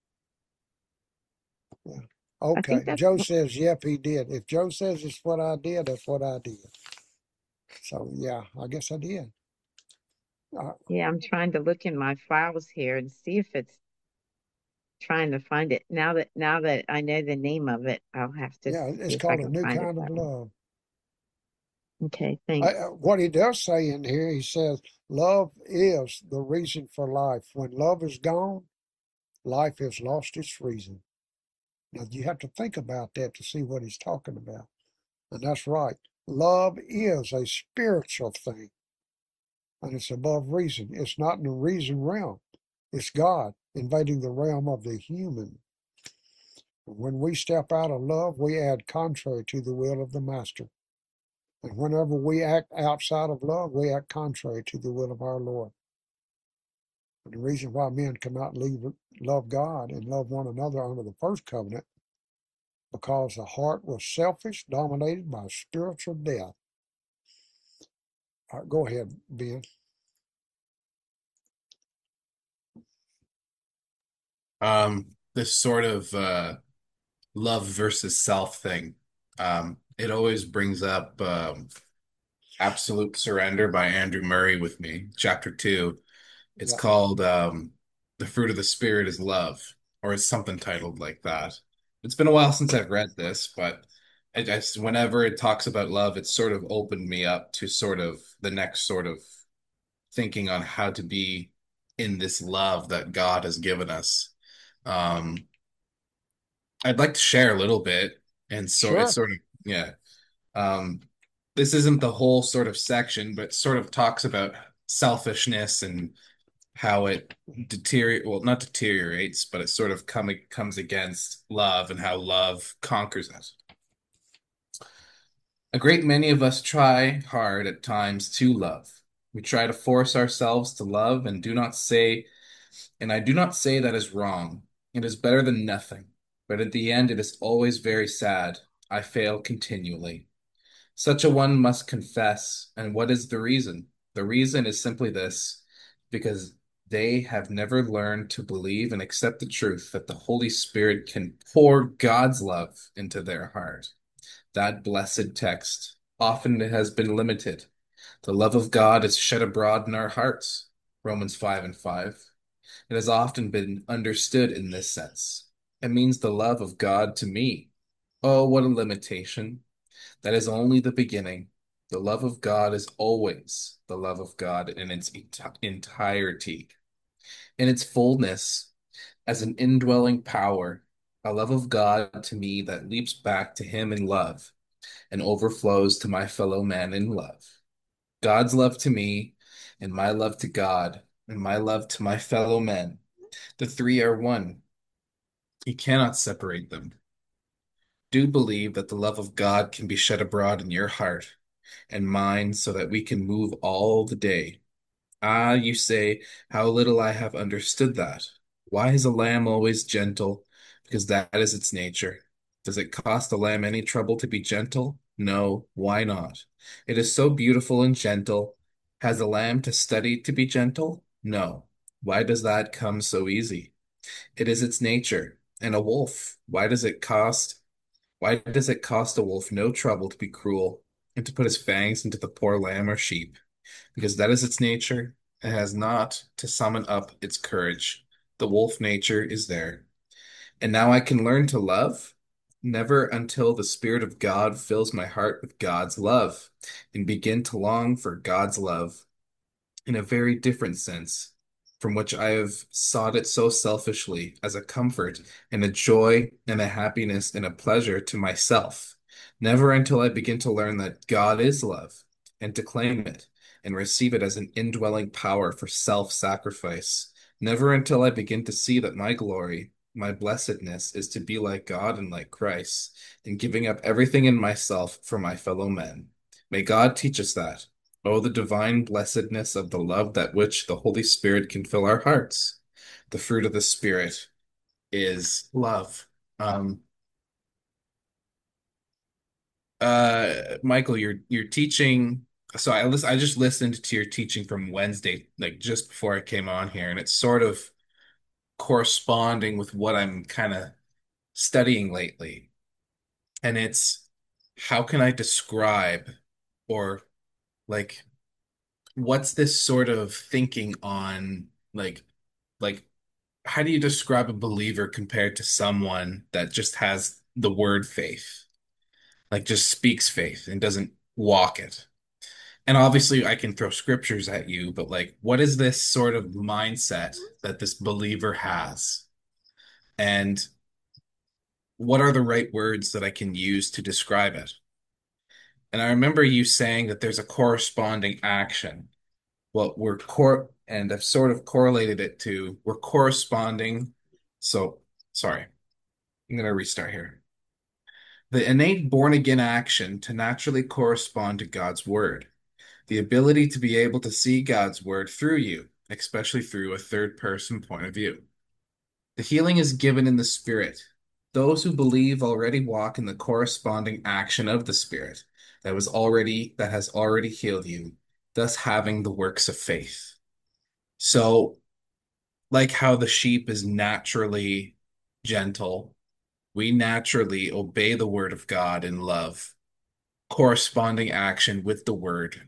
Yeah. I think Okay. that's Joe the- says, yep, he did. If Joe says it's what I did, that's what I did. So, yeah, I guess I did. Uh, yeah. I'm trying to look in my files here and see if it's trying to find it. Now that now that I know the name of it, I'll have to yeah, see it's if I called A can New find it Kind of that way. Love. Okay, I, thanks. uh, what he does say in here, he says, love is the reason for life. When love is gone, life has lost its reason. Now, you have to think about that to see what he's talking about. And that's right. Love is a spiritual thing, and it's above reason. It's not in the reason realm. It's God invading the realm of the human. When we step out of love, we add contrary to the will of the Master. And whenever we act outside of love, we act contrary to the will of our Lord. And the reason why men cannot leave, love God and love one another under the first covenant, because the heart was selfish, dominated by spiritual death. All right, go ahead, Ben. Um, this sort of uh, love versus self thing. Um, it always brings up um, Absolute Surrender by Andrew Murray with me, chapter two. It's Yeah, called um, The Fruit of the Spirit is Love, or it's something titled like that. It's been a while since I've read this, but I just, whenever it talks about love, it's sort of opened me up to sort of the next sort of thinking on how to be in this love that God has given us. Um, I'd like to share a little bit, and so it's sure. sort of, yeah. Um, this isn't the whole sort of section, but it sort of talks about selfishness and how it deteriorate well, not deteriorates, but it sort of come comes against love and how love conquers us. A great many of us try hard at times to love. We try to force ourselves to love and do not say, and I do not say that is wrong. It is better than nothing. But at the end, it is always very sad. I fail continually. Such a one must confess. And what is the reason? The reason is simply this, because they have never learned to believe and accept the truth that the Holy Spirit can pour God's love into their heart. That blessed text often has been limited. The love of God is shed abroad in our hearts. Romans five and five. It has often been understood in this sense. It means the love of God to me. Oh, what a limitation. That is only the beginning. The love of God is always the love of God in its enti- entirety, in its fullness, as an indwelling power, a love of God to me that leaps back to Him in love and overflows to my fellow man in love. God's love to me, and my love to God, and my love to my fellow men. The three are one. You cannot separate them. Do believe that the love of God can be shed abroad in your heart and mine so that we can move all the day. Ah, you say, how little I have understood that. Why is a lamb always gentle? Because that is its nature. Does it cost a lamb any trouble to be gentle? No, why not? It is so beautiful and gentle. Has a lamb to study to be gentle? No. Why does that come so easy? It is its nature. And a wolf, why does it cost why does it cost a wolf no trouble to be cruel and to put his fangs into the poor lamb or sheep? Because that is its nature. It has not to summon up its courage. The wolf nature is there. And now I can learn to love? Never until the Spirit of God fills my heart with God's love and begin to long for God's love in a very different sense from which I have sought it so selfishly as a comfort and a joy and a happiness and a pleasure to myself. Never until I begin to learn that God is love and to claim it and receive it as an indwelling power for self-sacrifice. Never until I begin to see that my glory, my blessedness is to be like God and like Christ, and giving up everything in myself for my fellow men. May God teach us that. Oh, the divine blessedness of the love that which the Holy Spirit can fill our hearts. The fruit of the Spirit is love. Um, uh, Michael, you're you're teaching. So I listen, I just listened to your teaching from Wednesday, like just before I came on here, and it's sort of corresponding with what I'm kind of studying lately. And it's how can I describe or like what's this sort of thinking on like like how do you describe a believer compared to someone that just has the word faith, like just speaks faith and doesn't walk it? And obviously I can throw scriptures at you, but like what is this sort of mindset that this believer has? And what are the right words that I can use to describe it? And I remember you saying that there's a corresponding action. Well, we're core, and I've sort of correlated it to we're corresponding. So, sorry, I'm gonna restart here. The innate born again action to naturally correspond to God's word. The ability to be able to see God's word through you, especially through a third person point of view. The healing is given in the Spirit. Those who believe already walk in the corresponding action of the Spirit that was already that has already healed you, thus having the works of faith. So, like how the sheep is naturally gentle, we naturally obey the word of God in love, corresponding action with the word.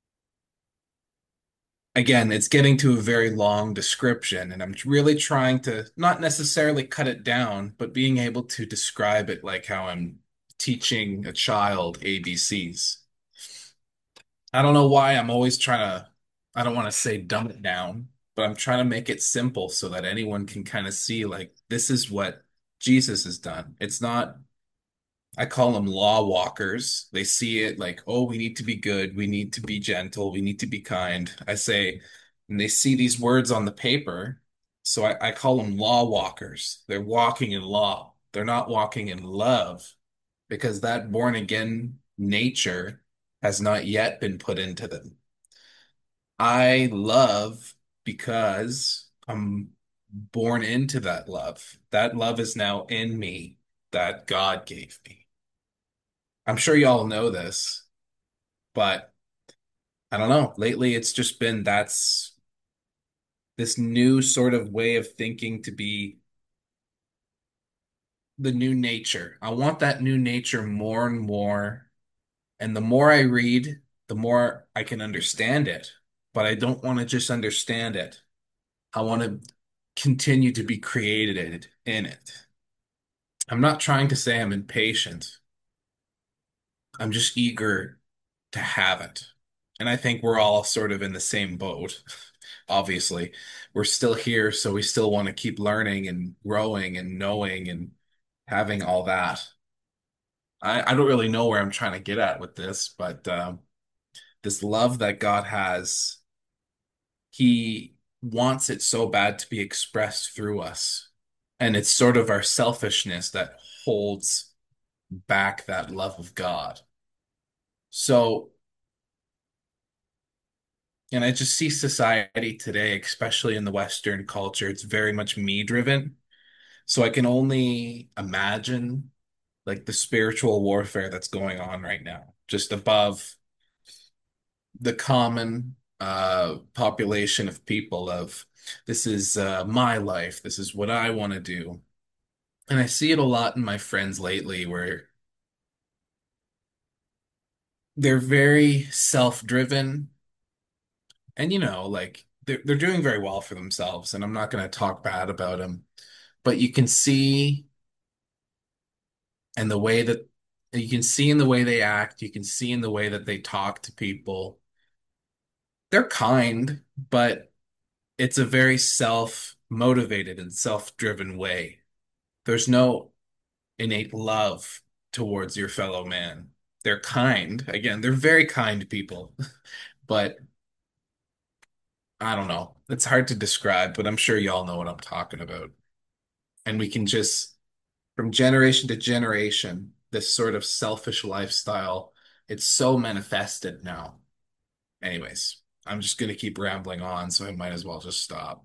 Again, it's getting to a very long description, and I'm really trying to not necessarily cut it down, but being able to describe it like how I'm teaching a child A B Cs. I don't know why I'm always trying to, I don't want to say dumb it down, but I'm trying to make it simple so that anyone can kind of see like this is what Jesus has done. It's not, I call them law walkers. They see it like, oh, we need to be good, we need to be gentle, we need to be kind. I say, and they see these words on the paper, so I, I call them law walkers. They're walking in law. They're not walking in love because that born again nature has not yet been put into them. I love because I'm born into that love. That love is now in me that God gave me. I'm sure y'all know this, but I don't know. Lately, it's just been that's this new sort of way of thinking to be the new nature. I want that new nature more and more. And the more I read, the more I can understand it. But I don't want to just understand it. I want to continue to be created in it. I'm not trying to say I'm impatient. I'm just eager to have it. And I think we're all sort of in the same boat. Obviously, we're still here, so we still want to keep learning and growing and knowing and having all that. I, I don't really know where I'm trying to get at with this, but um, this love that God has, He wants it so bad to be expressed through us. And it's sort of our selfishness that holds back that love of God. So, and I just see society today, especially in the Western culture, it's very much me driven. So I can only imagine like the spiritual warfare that's going on right now, just above the common uh population of people of this is uh, my life, this is what I want to do. And I see it a lot in my friends lately where they're very self-driven and you know like they're, they're doing very well for themselves and I'm not going to talk bad about them, but you can see and the way that you can see in the way they act, you can see in the way that they talk to people. They're kind, but it's a very self-motivated and self-driven way. There's no innate love towards your fellow man. They're kind. Again, they're very kind people, but I don't know. It's hard to describe, but I'm sure y'all know what I'm talking about. And we can just, from generation to generation, this sort of selfish lifestyle, it's so manifested now. Anyways, I'm just going to keep rambling on, so I might as well just stop.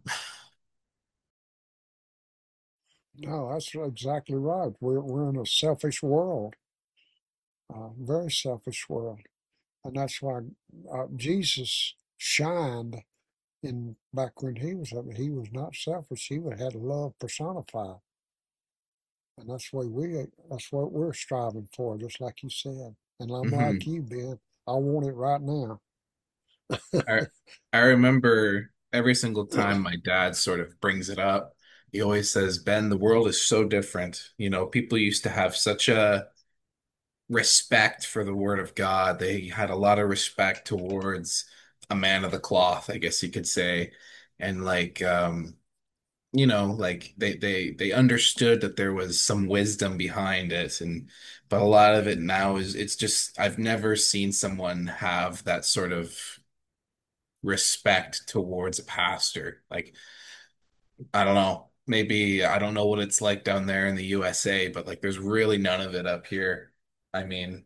No, that's exactly right. We're we're in a selfish world, uh, very selfish world, and that's why uh, Jesus shined in back when he was up. He was not selfish. He would had love personified, and that's what we that's what we're striving for, just like you said. And I'm like Mhm. you, Ben. I want it right now. I I remember every single time my dad sort of brings it up, he always says, Ben, the world is so different. You know, people used to have such a respect for the word of God. They had a lot of respect towards a man of the cloth, I guess you could say. And like um, you know, like they they they understood that there was some wisdom behind it. And but a lot of it now is it's just I've never seen someone have that sort of respect towards a pastor. Like, I don't know. Maybe I don't know what it's like down there in the U S A, but like there's really none of it up here. I mean,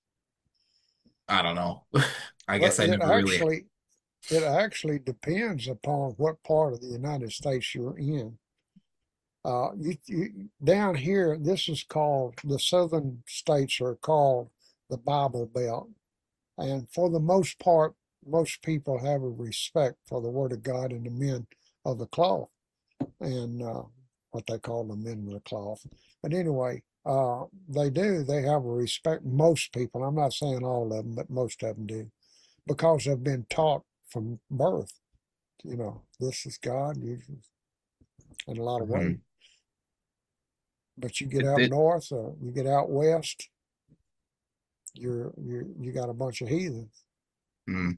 I don't know. I Well, guess I it never really. actually it actually depends upon what part of the United States you're in. Uh, you, you down here, this is called the southern states are called the Bible Belt, and for the most part, most people have a respect for the Word of God and the men of the cloth, and uh, what they call the men of the cloth. But anyway, uh, they do. They have a respect. Most people. I'm not saying all of them, but most of them do, because they've been taught from birth. You know, this is God. You, in a lot of ways. Mhm. But you get It, up it, north, or you get out west, you're you you got a bunch of heathens. mm.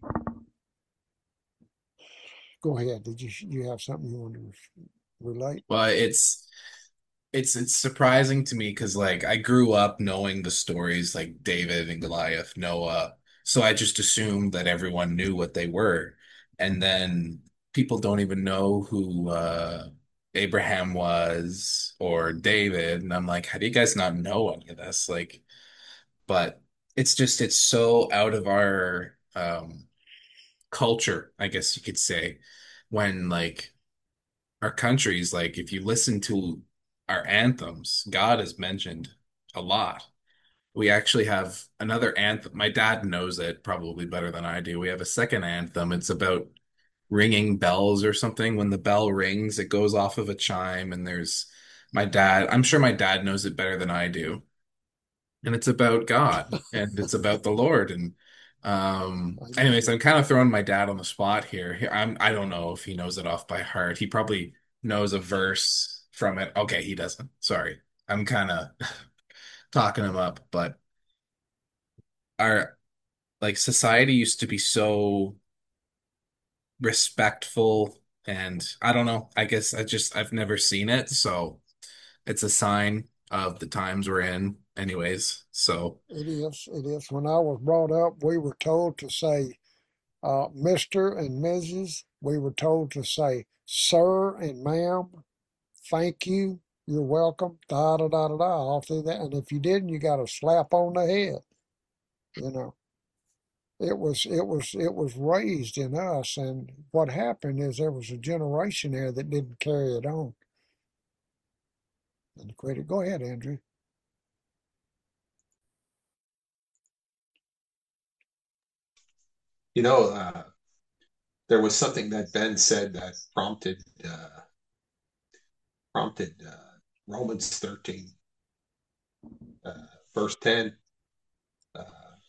Go ahead. Did you you have something you want to relate? Well, it's it's it's surprising to me because like I grew up knowing the stories like David and Goliath, Noah, so I just assumed that everyone knew what they were, and then people don't even know who uh, Abraham was or David, and I'm like, how do you guys not know any of this? Like, but it's just it's so out of our um, culture, I guess you could say, when like our countries, like if you listen to our anthems, God is mentioned a lot. We actually have another anthem. My dad knows it probably better than I do. We have a second anthem. It's about ringing bells or something. When the bell rings, it goes off of a chime, and there's my dad. I'm sure my dad knows it better than I do. And it's about God and it's about the Lord. And um, anyways, I'm kind of throwing my dad on the spot here. He- I'm I don't know if he knows it off by heart. He probably knows a verse from it. Okay, he doesn't. Sorry. I'm kind of talking him up, but our like society used to be so respectful, and I don't know. I guess I just I've never seen it, so it's a sign of the times we're in anyways. So It is. It is. When I was brought up, we were told to say uh, Mister and Missus We were told to say Sir and Ma'am. Thank you. You're welcome. Da da da da da. All through that. And if you didn't, you got a slap on the head. You know. It was it was it was raised in us, and what happened is there was a generation there that didn't carry it on and quit it. Go ahead, Andrew. You know, uh, there was something that Ben said that prompted uh, prompted uh, Romans thirteen, uh, verse ten, uh,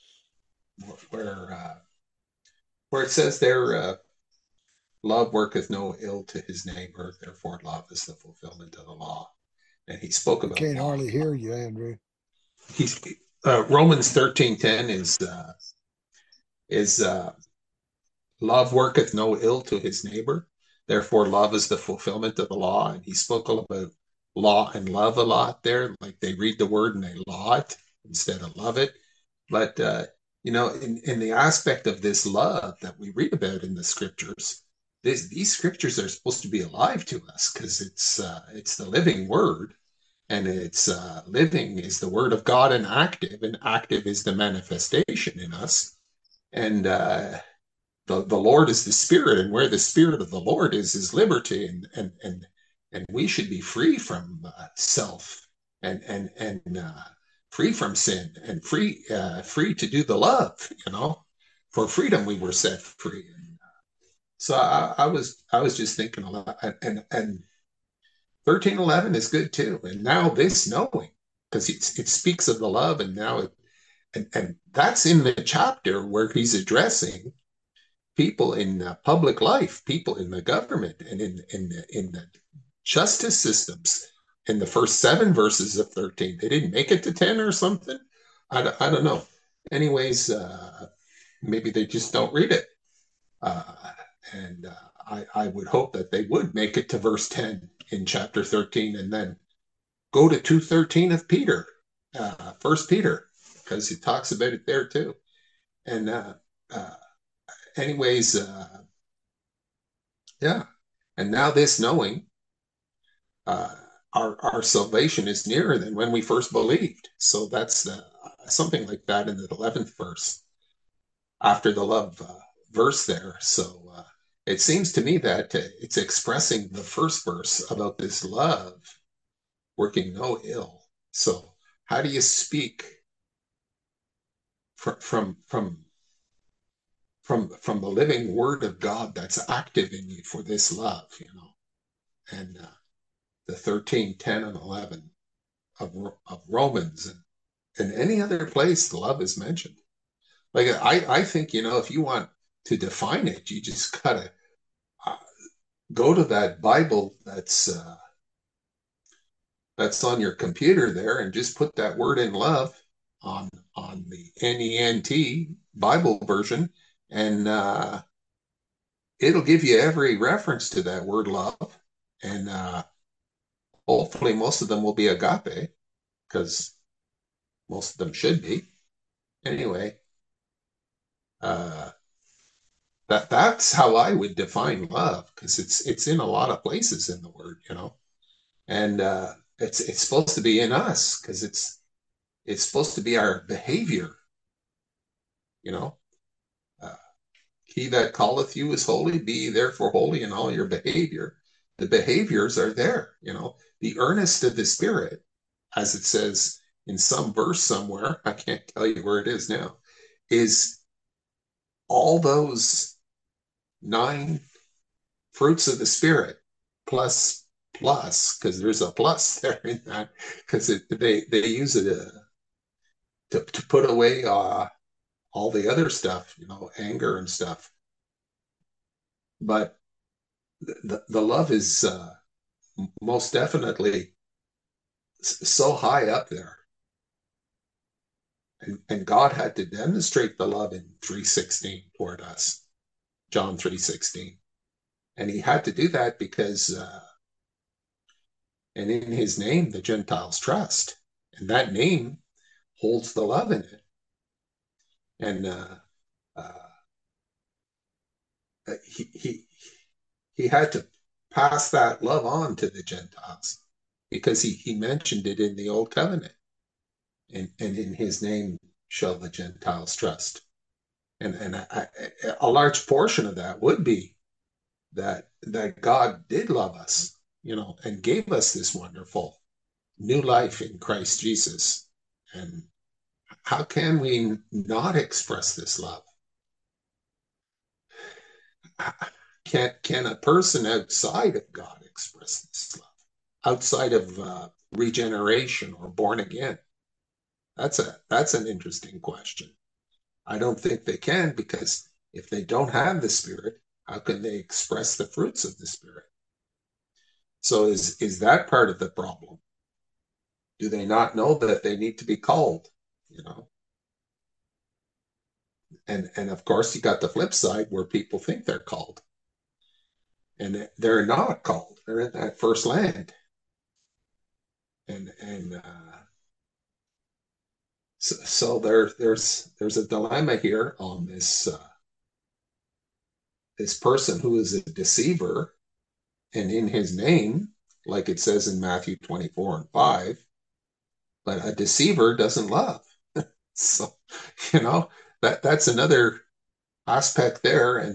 where uh, where it says there, uh, love worketh no ill to his neighbor, therefore love is the fulfillment of the law. And he spoke We about can't law. hardly hear you, Andrew. He's uh, Romans thirteen ten is uh, is uh, love worketh no ill to his neighbor, therefore love is the fulfillment of the law. And he spoke about law and love a lot there, like they read the word and they law it instead of love it. But uh, you know, in, in the aspect of this love that we read about in the scriptures, this, these scriptures are supposed to be alive to us because it's uh, it's the living word, and it's uh, living is the word of God, and active, and active is the manifestation in us. And uh, the the Lord is the Spirit, and where the Spirit of the Lord is, is liberty, and and and and we should be free from uh, self, and and and uh, free from sin, and free uh, free to do the love. You know, for freedom we were set free. And so I, I was I was just thinking a lot, and and thirteen eleven is good too. And now this knowing, because it it speaks of the love, and now it and, and that's in the chapter where he's addressing people in uh, public life, people in the government, and in in the, in the justice systems. In the first seven verses of thirteen, they didn't make it to ten or something. I, I don't know. Anyways, uh, maybe they just don't read it. Uh, and uh, I, I would hope that they would make it to verse ten in chapter thirteen, and then go to two thirteen of Peter, uh, First Peter, because he talks about it there too. And uh, uh, anyways, uh, yeah. And now this knowing, uh, our our salvation is nearer than when we first believed. So that's the something like that in the eleventh verse after the love uh, verse there. So uh, it seems to me that uh, it's expressing the first verse about this love working no ill. So how do you speak from from from from from the living word of God that's active in you for this love, you know? And uh, the thirteen, ten, and eleven of, of Romans and, and any other place the love is mentioned. Like, I, I think, you know, if you want to define it, you just gotta uh, go to that Bible that's uh, that's on your computer there and just put that word in love on on the N E N T Bible version, and uh, it'll give you every reference to that word love. And uh, hopefully most of them will be agape, because most of them should be. Anyway, uh, that that's how I would define love, because it's it's in a lot of places in the word, you know, and uh, it's it's supposed to be in us, because it's it's supposed to be our behavior, you know. Uh, he that calleth you is holy, be ye therefore holy in all your behavior. The behaviors are there, you know. The earnest of the Spirit, as it says in some verse somewhere, I can't tell you where it is now, is all those nine fruits of the Spirit plus plus, because there's a plus there in that, because they they use it uh, to to put away uh, all the other stuff, you know, anger and stuff. But the the love is uh, most definitely so high up there. And, and God had to demonstrate the love in three sixteen toward us, John three sixteen. And he had to do that because, uh, and in his name, the Gentiles trust. And that name holds the love in it. And uh, uh, he, he, he had to pass that love on to the Gentiles, because he, he mentioned it in the Old Covenant. And, and in his name shall the Gentiles trust. And, and a, a large portion of that would be that, that God did love us, you know, and gave us this wonderful new life in Christ Jesus. And how can we not express this love? Can, can a person outside of God express this love? Outside of uh, regeneration or born again? That's a that's an interesting question. I don't think they can, because if they don't have the Spirit, how can they express the fruits of the Spirit? So is is that part of the problem? Do they not know that they need to be called? You know, and and of course you got the flip side where people think they're called, and they're not called. They're in that first land, and and. Uh, So, so there, there's there's a dilemma here on this uh, this person who is a deceiver, and in his name, like it says in Matthew twenty-four and five, but a deceiver doesn't love. So, you know, that that's another aspect there. And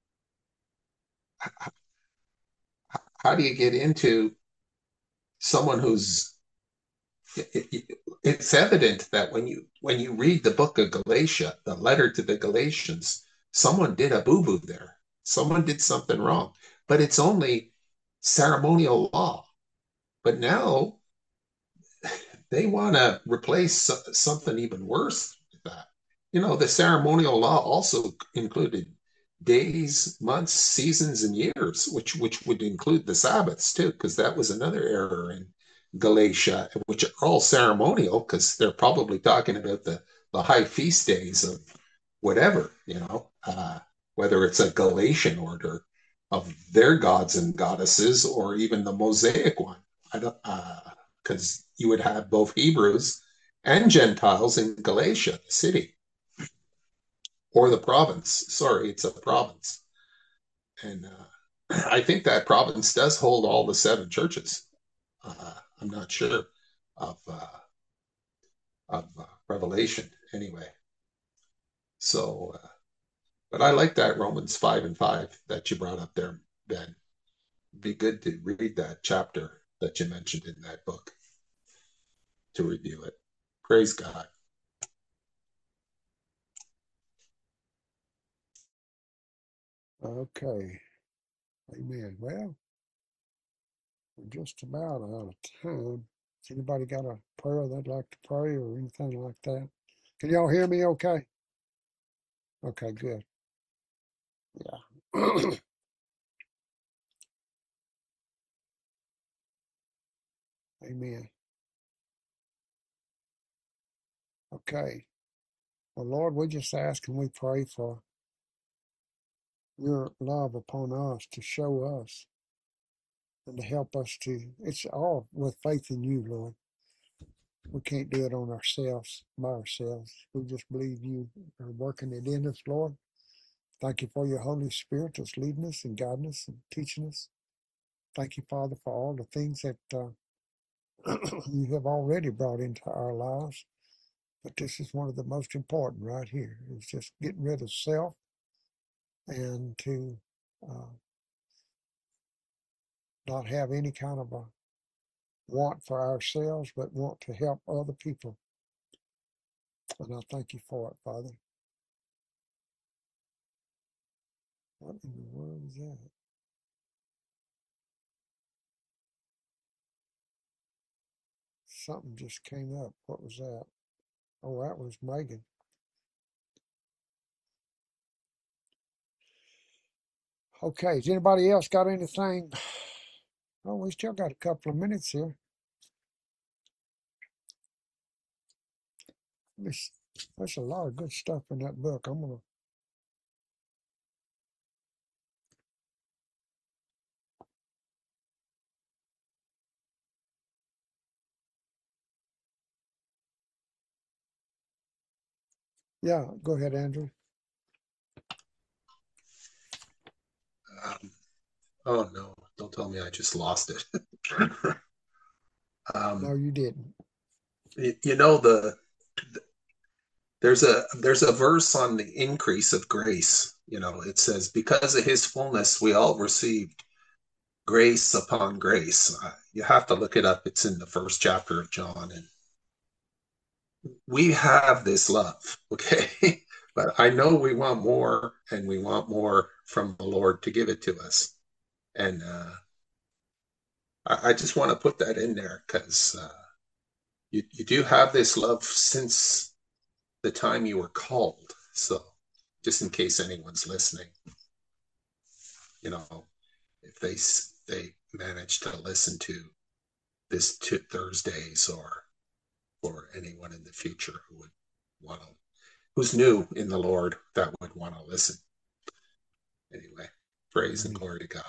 how, how do you get into someone who's It, it, it's evident that when you when you read the book of Galatia, the letter to the Galatians, someone did a boo-boo there. Someone did something wrong. But it's only ceremonial law. But now they want to replace something even worse with that. You know, the ceremonial law also included days, months, seasons, and years, which which would include the Sabbaths too, because that was another error in Galatia, which are all ceremonial, because they're probably talking about the, the high feast days of whatever, you know, uh, whether it's a Galatian order of their gods and goddesses, or even the Mosaic one. I don't, because uh, you would have both Hebrews and Gentiles in Galatia, the city, or the province. Sorry, it's a province. And uh, I think that province does hold all the seven churches. Uh, I'm not sure of uh, of uh, Revelation anyway. So, uh, but I like that Romans five and five that you brought up there, Ben. It'd be good to read that chapter that you mentioned in that book to review it. Praise God. Okay. Amen. Well, we're just about out of time. Has anybody got a prayer they'd like to pray or anything like that? Can y'all hear me okay? Okay, good. Yeah. Amen. Okay. Well, Lord, we just ask and we pray for your love upon us to show us and to help us to, it's all with faith in you, Lord. We can't do it on ourselves, by ourselves. We just believe you are working it in us, Lord. Thank you for your Holy Spirit that's leading us and guiding us and teaching us. Thank you, Father, for all the things that uh, you have already brought into our lives. But this is one of the most important right here, is just getting rid of self and to uh, not have any kind of a want for ourselves, but want to help other people. And I thank you for it, Father. What in the world is that? Something just came up. What was that? Oh, that was Megan. Okay, has anybody else got anything? Oh, we still got a couple of minutes here. There's, there's a lot of good stuff in that book. I'm gonna. Yeah, go ahead, Andrew. Um, oh no, don't tell me I just lost it. um, No, you didn't. you, you know the, the there's a there's a verse on the increase of grace. You know, it says, because of his fullness we all received grace upon grace. Uh, you have to look it up. It's in the first chapter of John, and we have this love, okay? But I know we want more, and we want more from the Lord to give it to us. And uh, I, I just want to put that in there because uh, you, you do have this love since the time you were called. So just in case anyone's listening, you know, if they they manage to listen to this two Thursdays or or anyone in the future who would want to, who's new in the Lord that would want to listen. Anyway, praise and glory to God.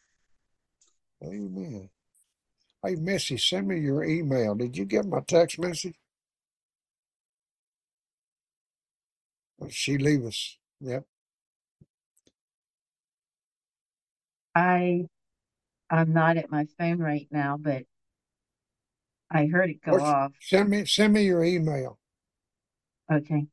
Amen. Hey, Missy, send me your email. Did you get my text message? Or did she leave us? Yep. I I'm not at my phone right now, but I heard it go What's, off. send me send me your email. Okay.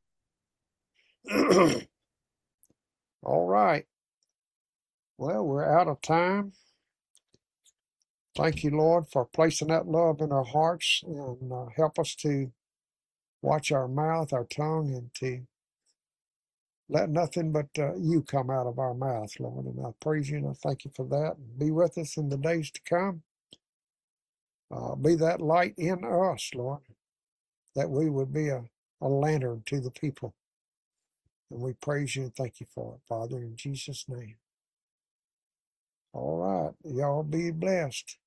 All right. Well, we're out of time. Thank you, Lord, for placing that love in our hearts, and uh, help us to watch our mouth, our tongue, and to let nothing but uh, you come out of our mouth, Lord. And I praise you and I thank you for that. Be with us in the days to come. Uh, be that light in us, Lord, that we would be a, a lantern to the people. And we praise you and thank you for it, Father, in Jesus' name. All right. Y'all be blessed.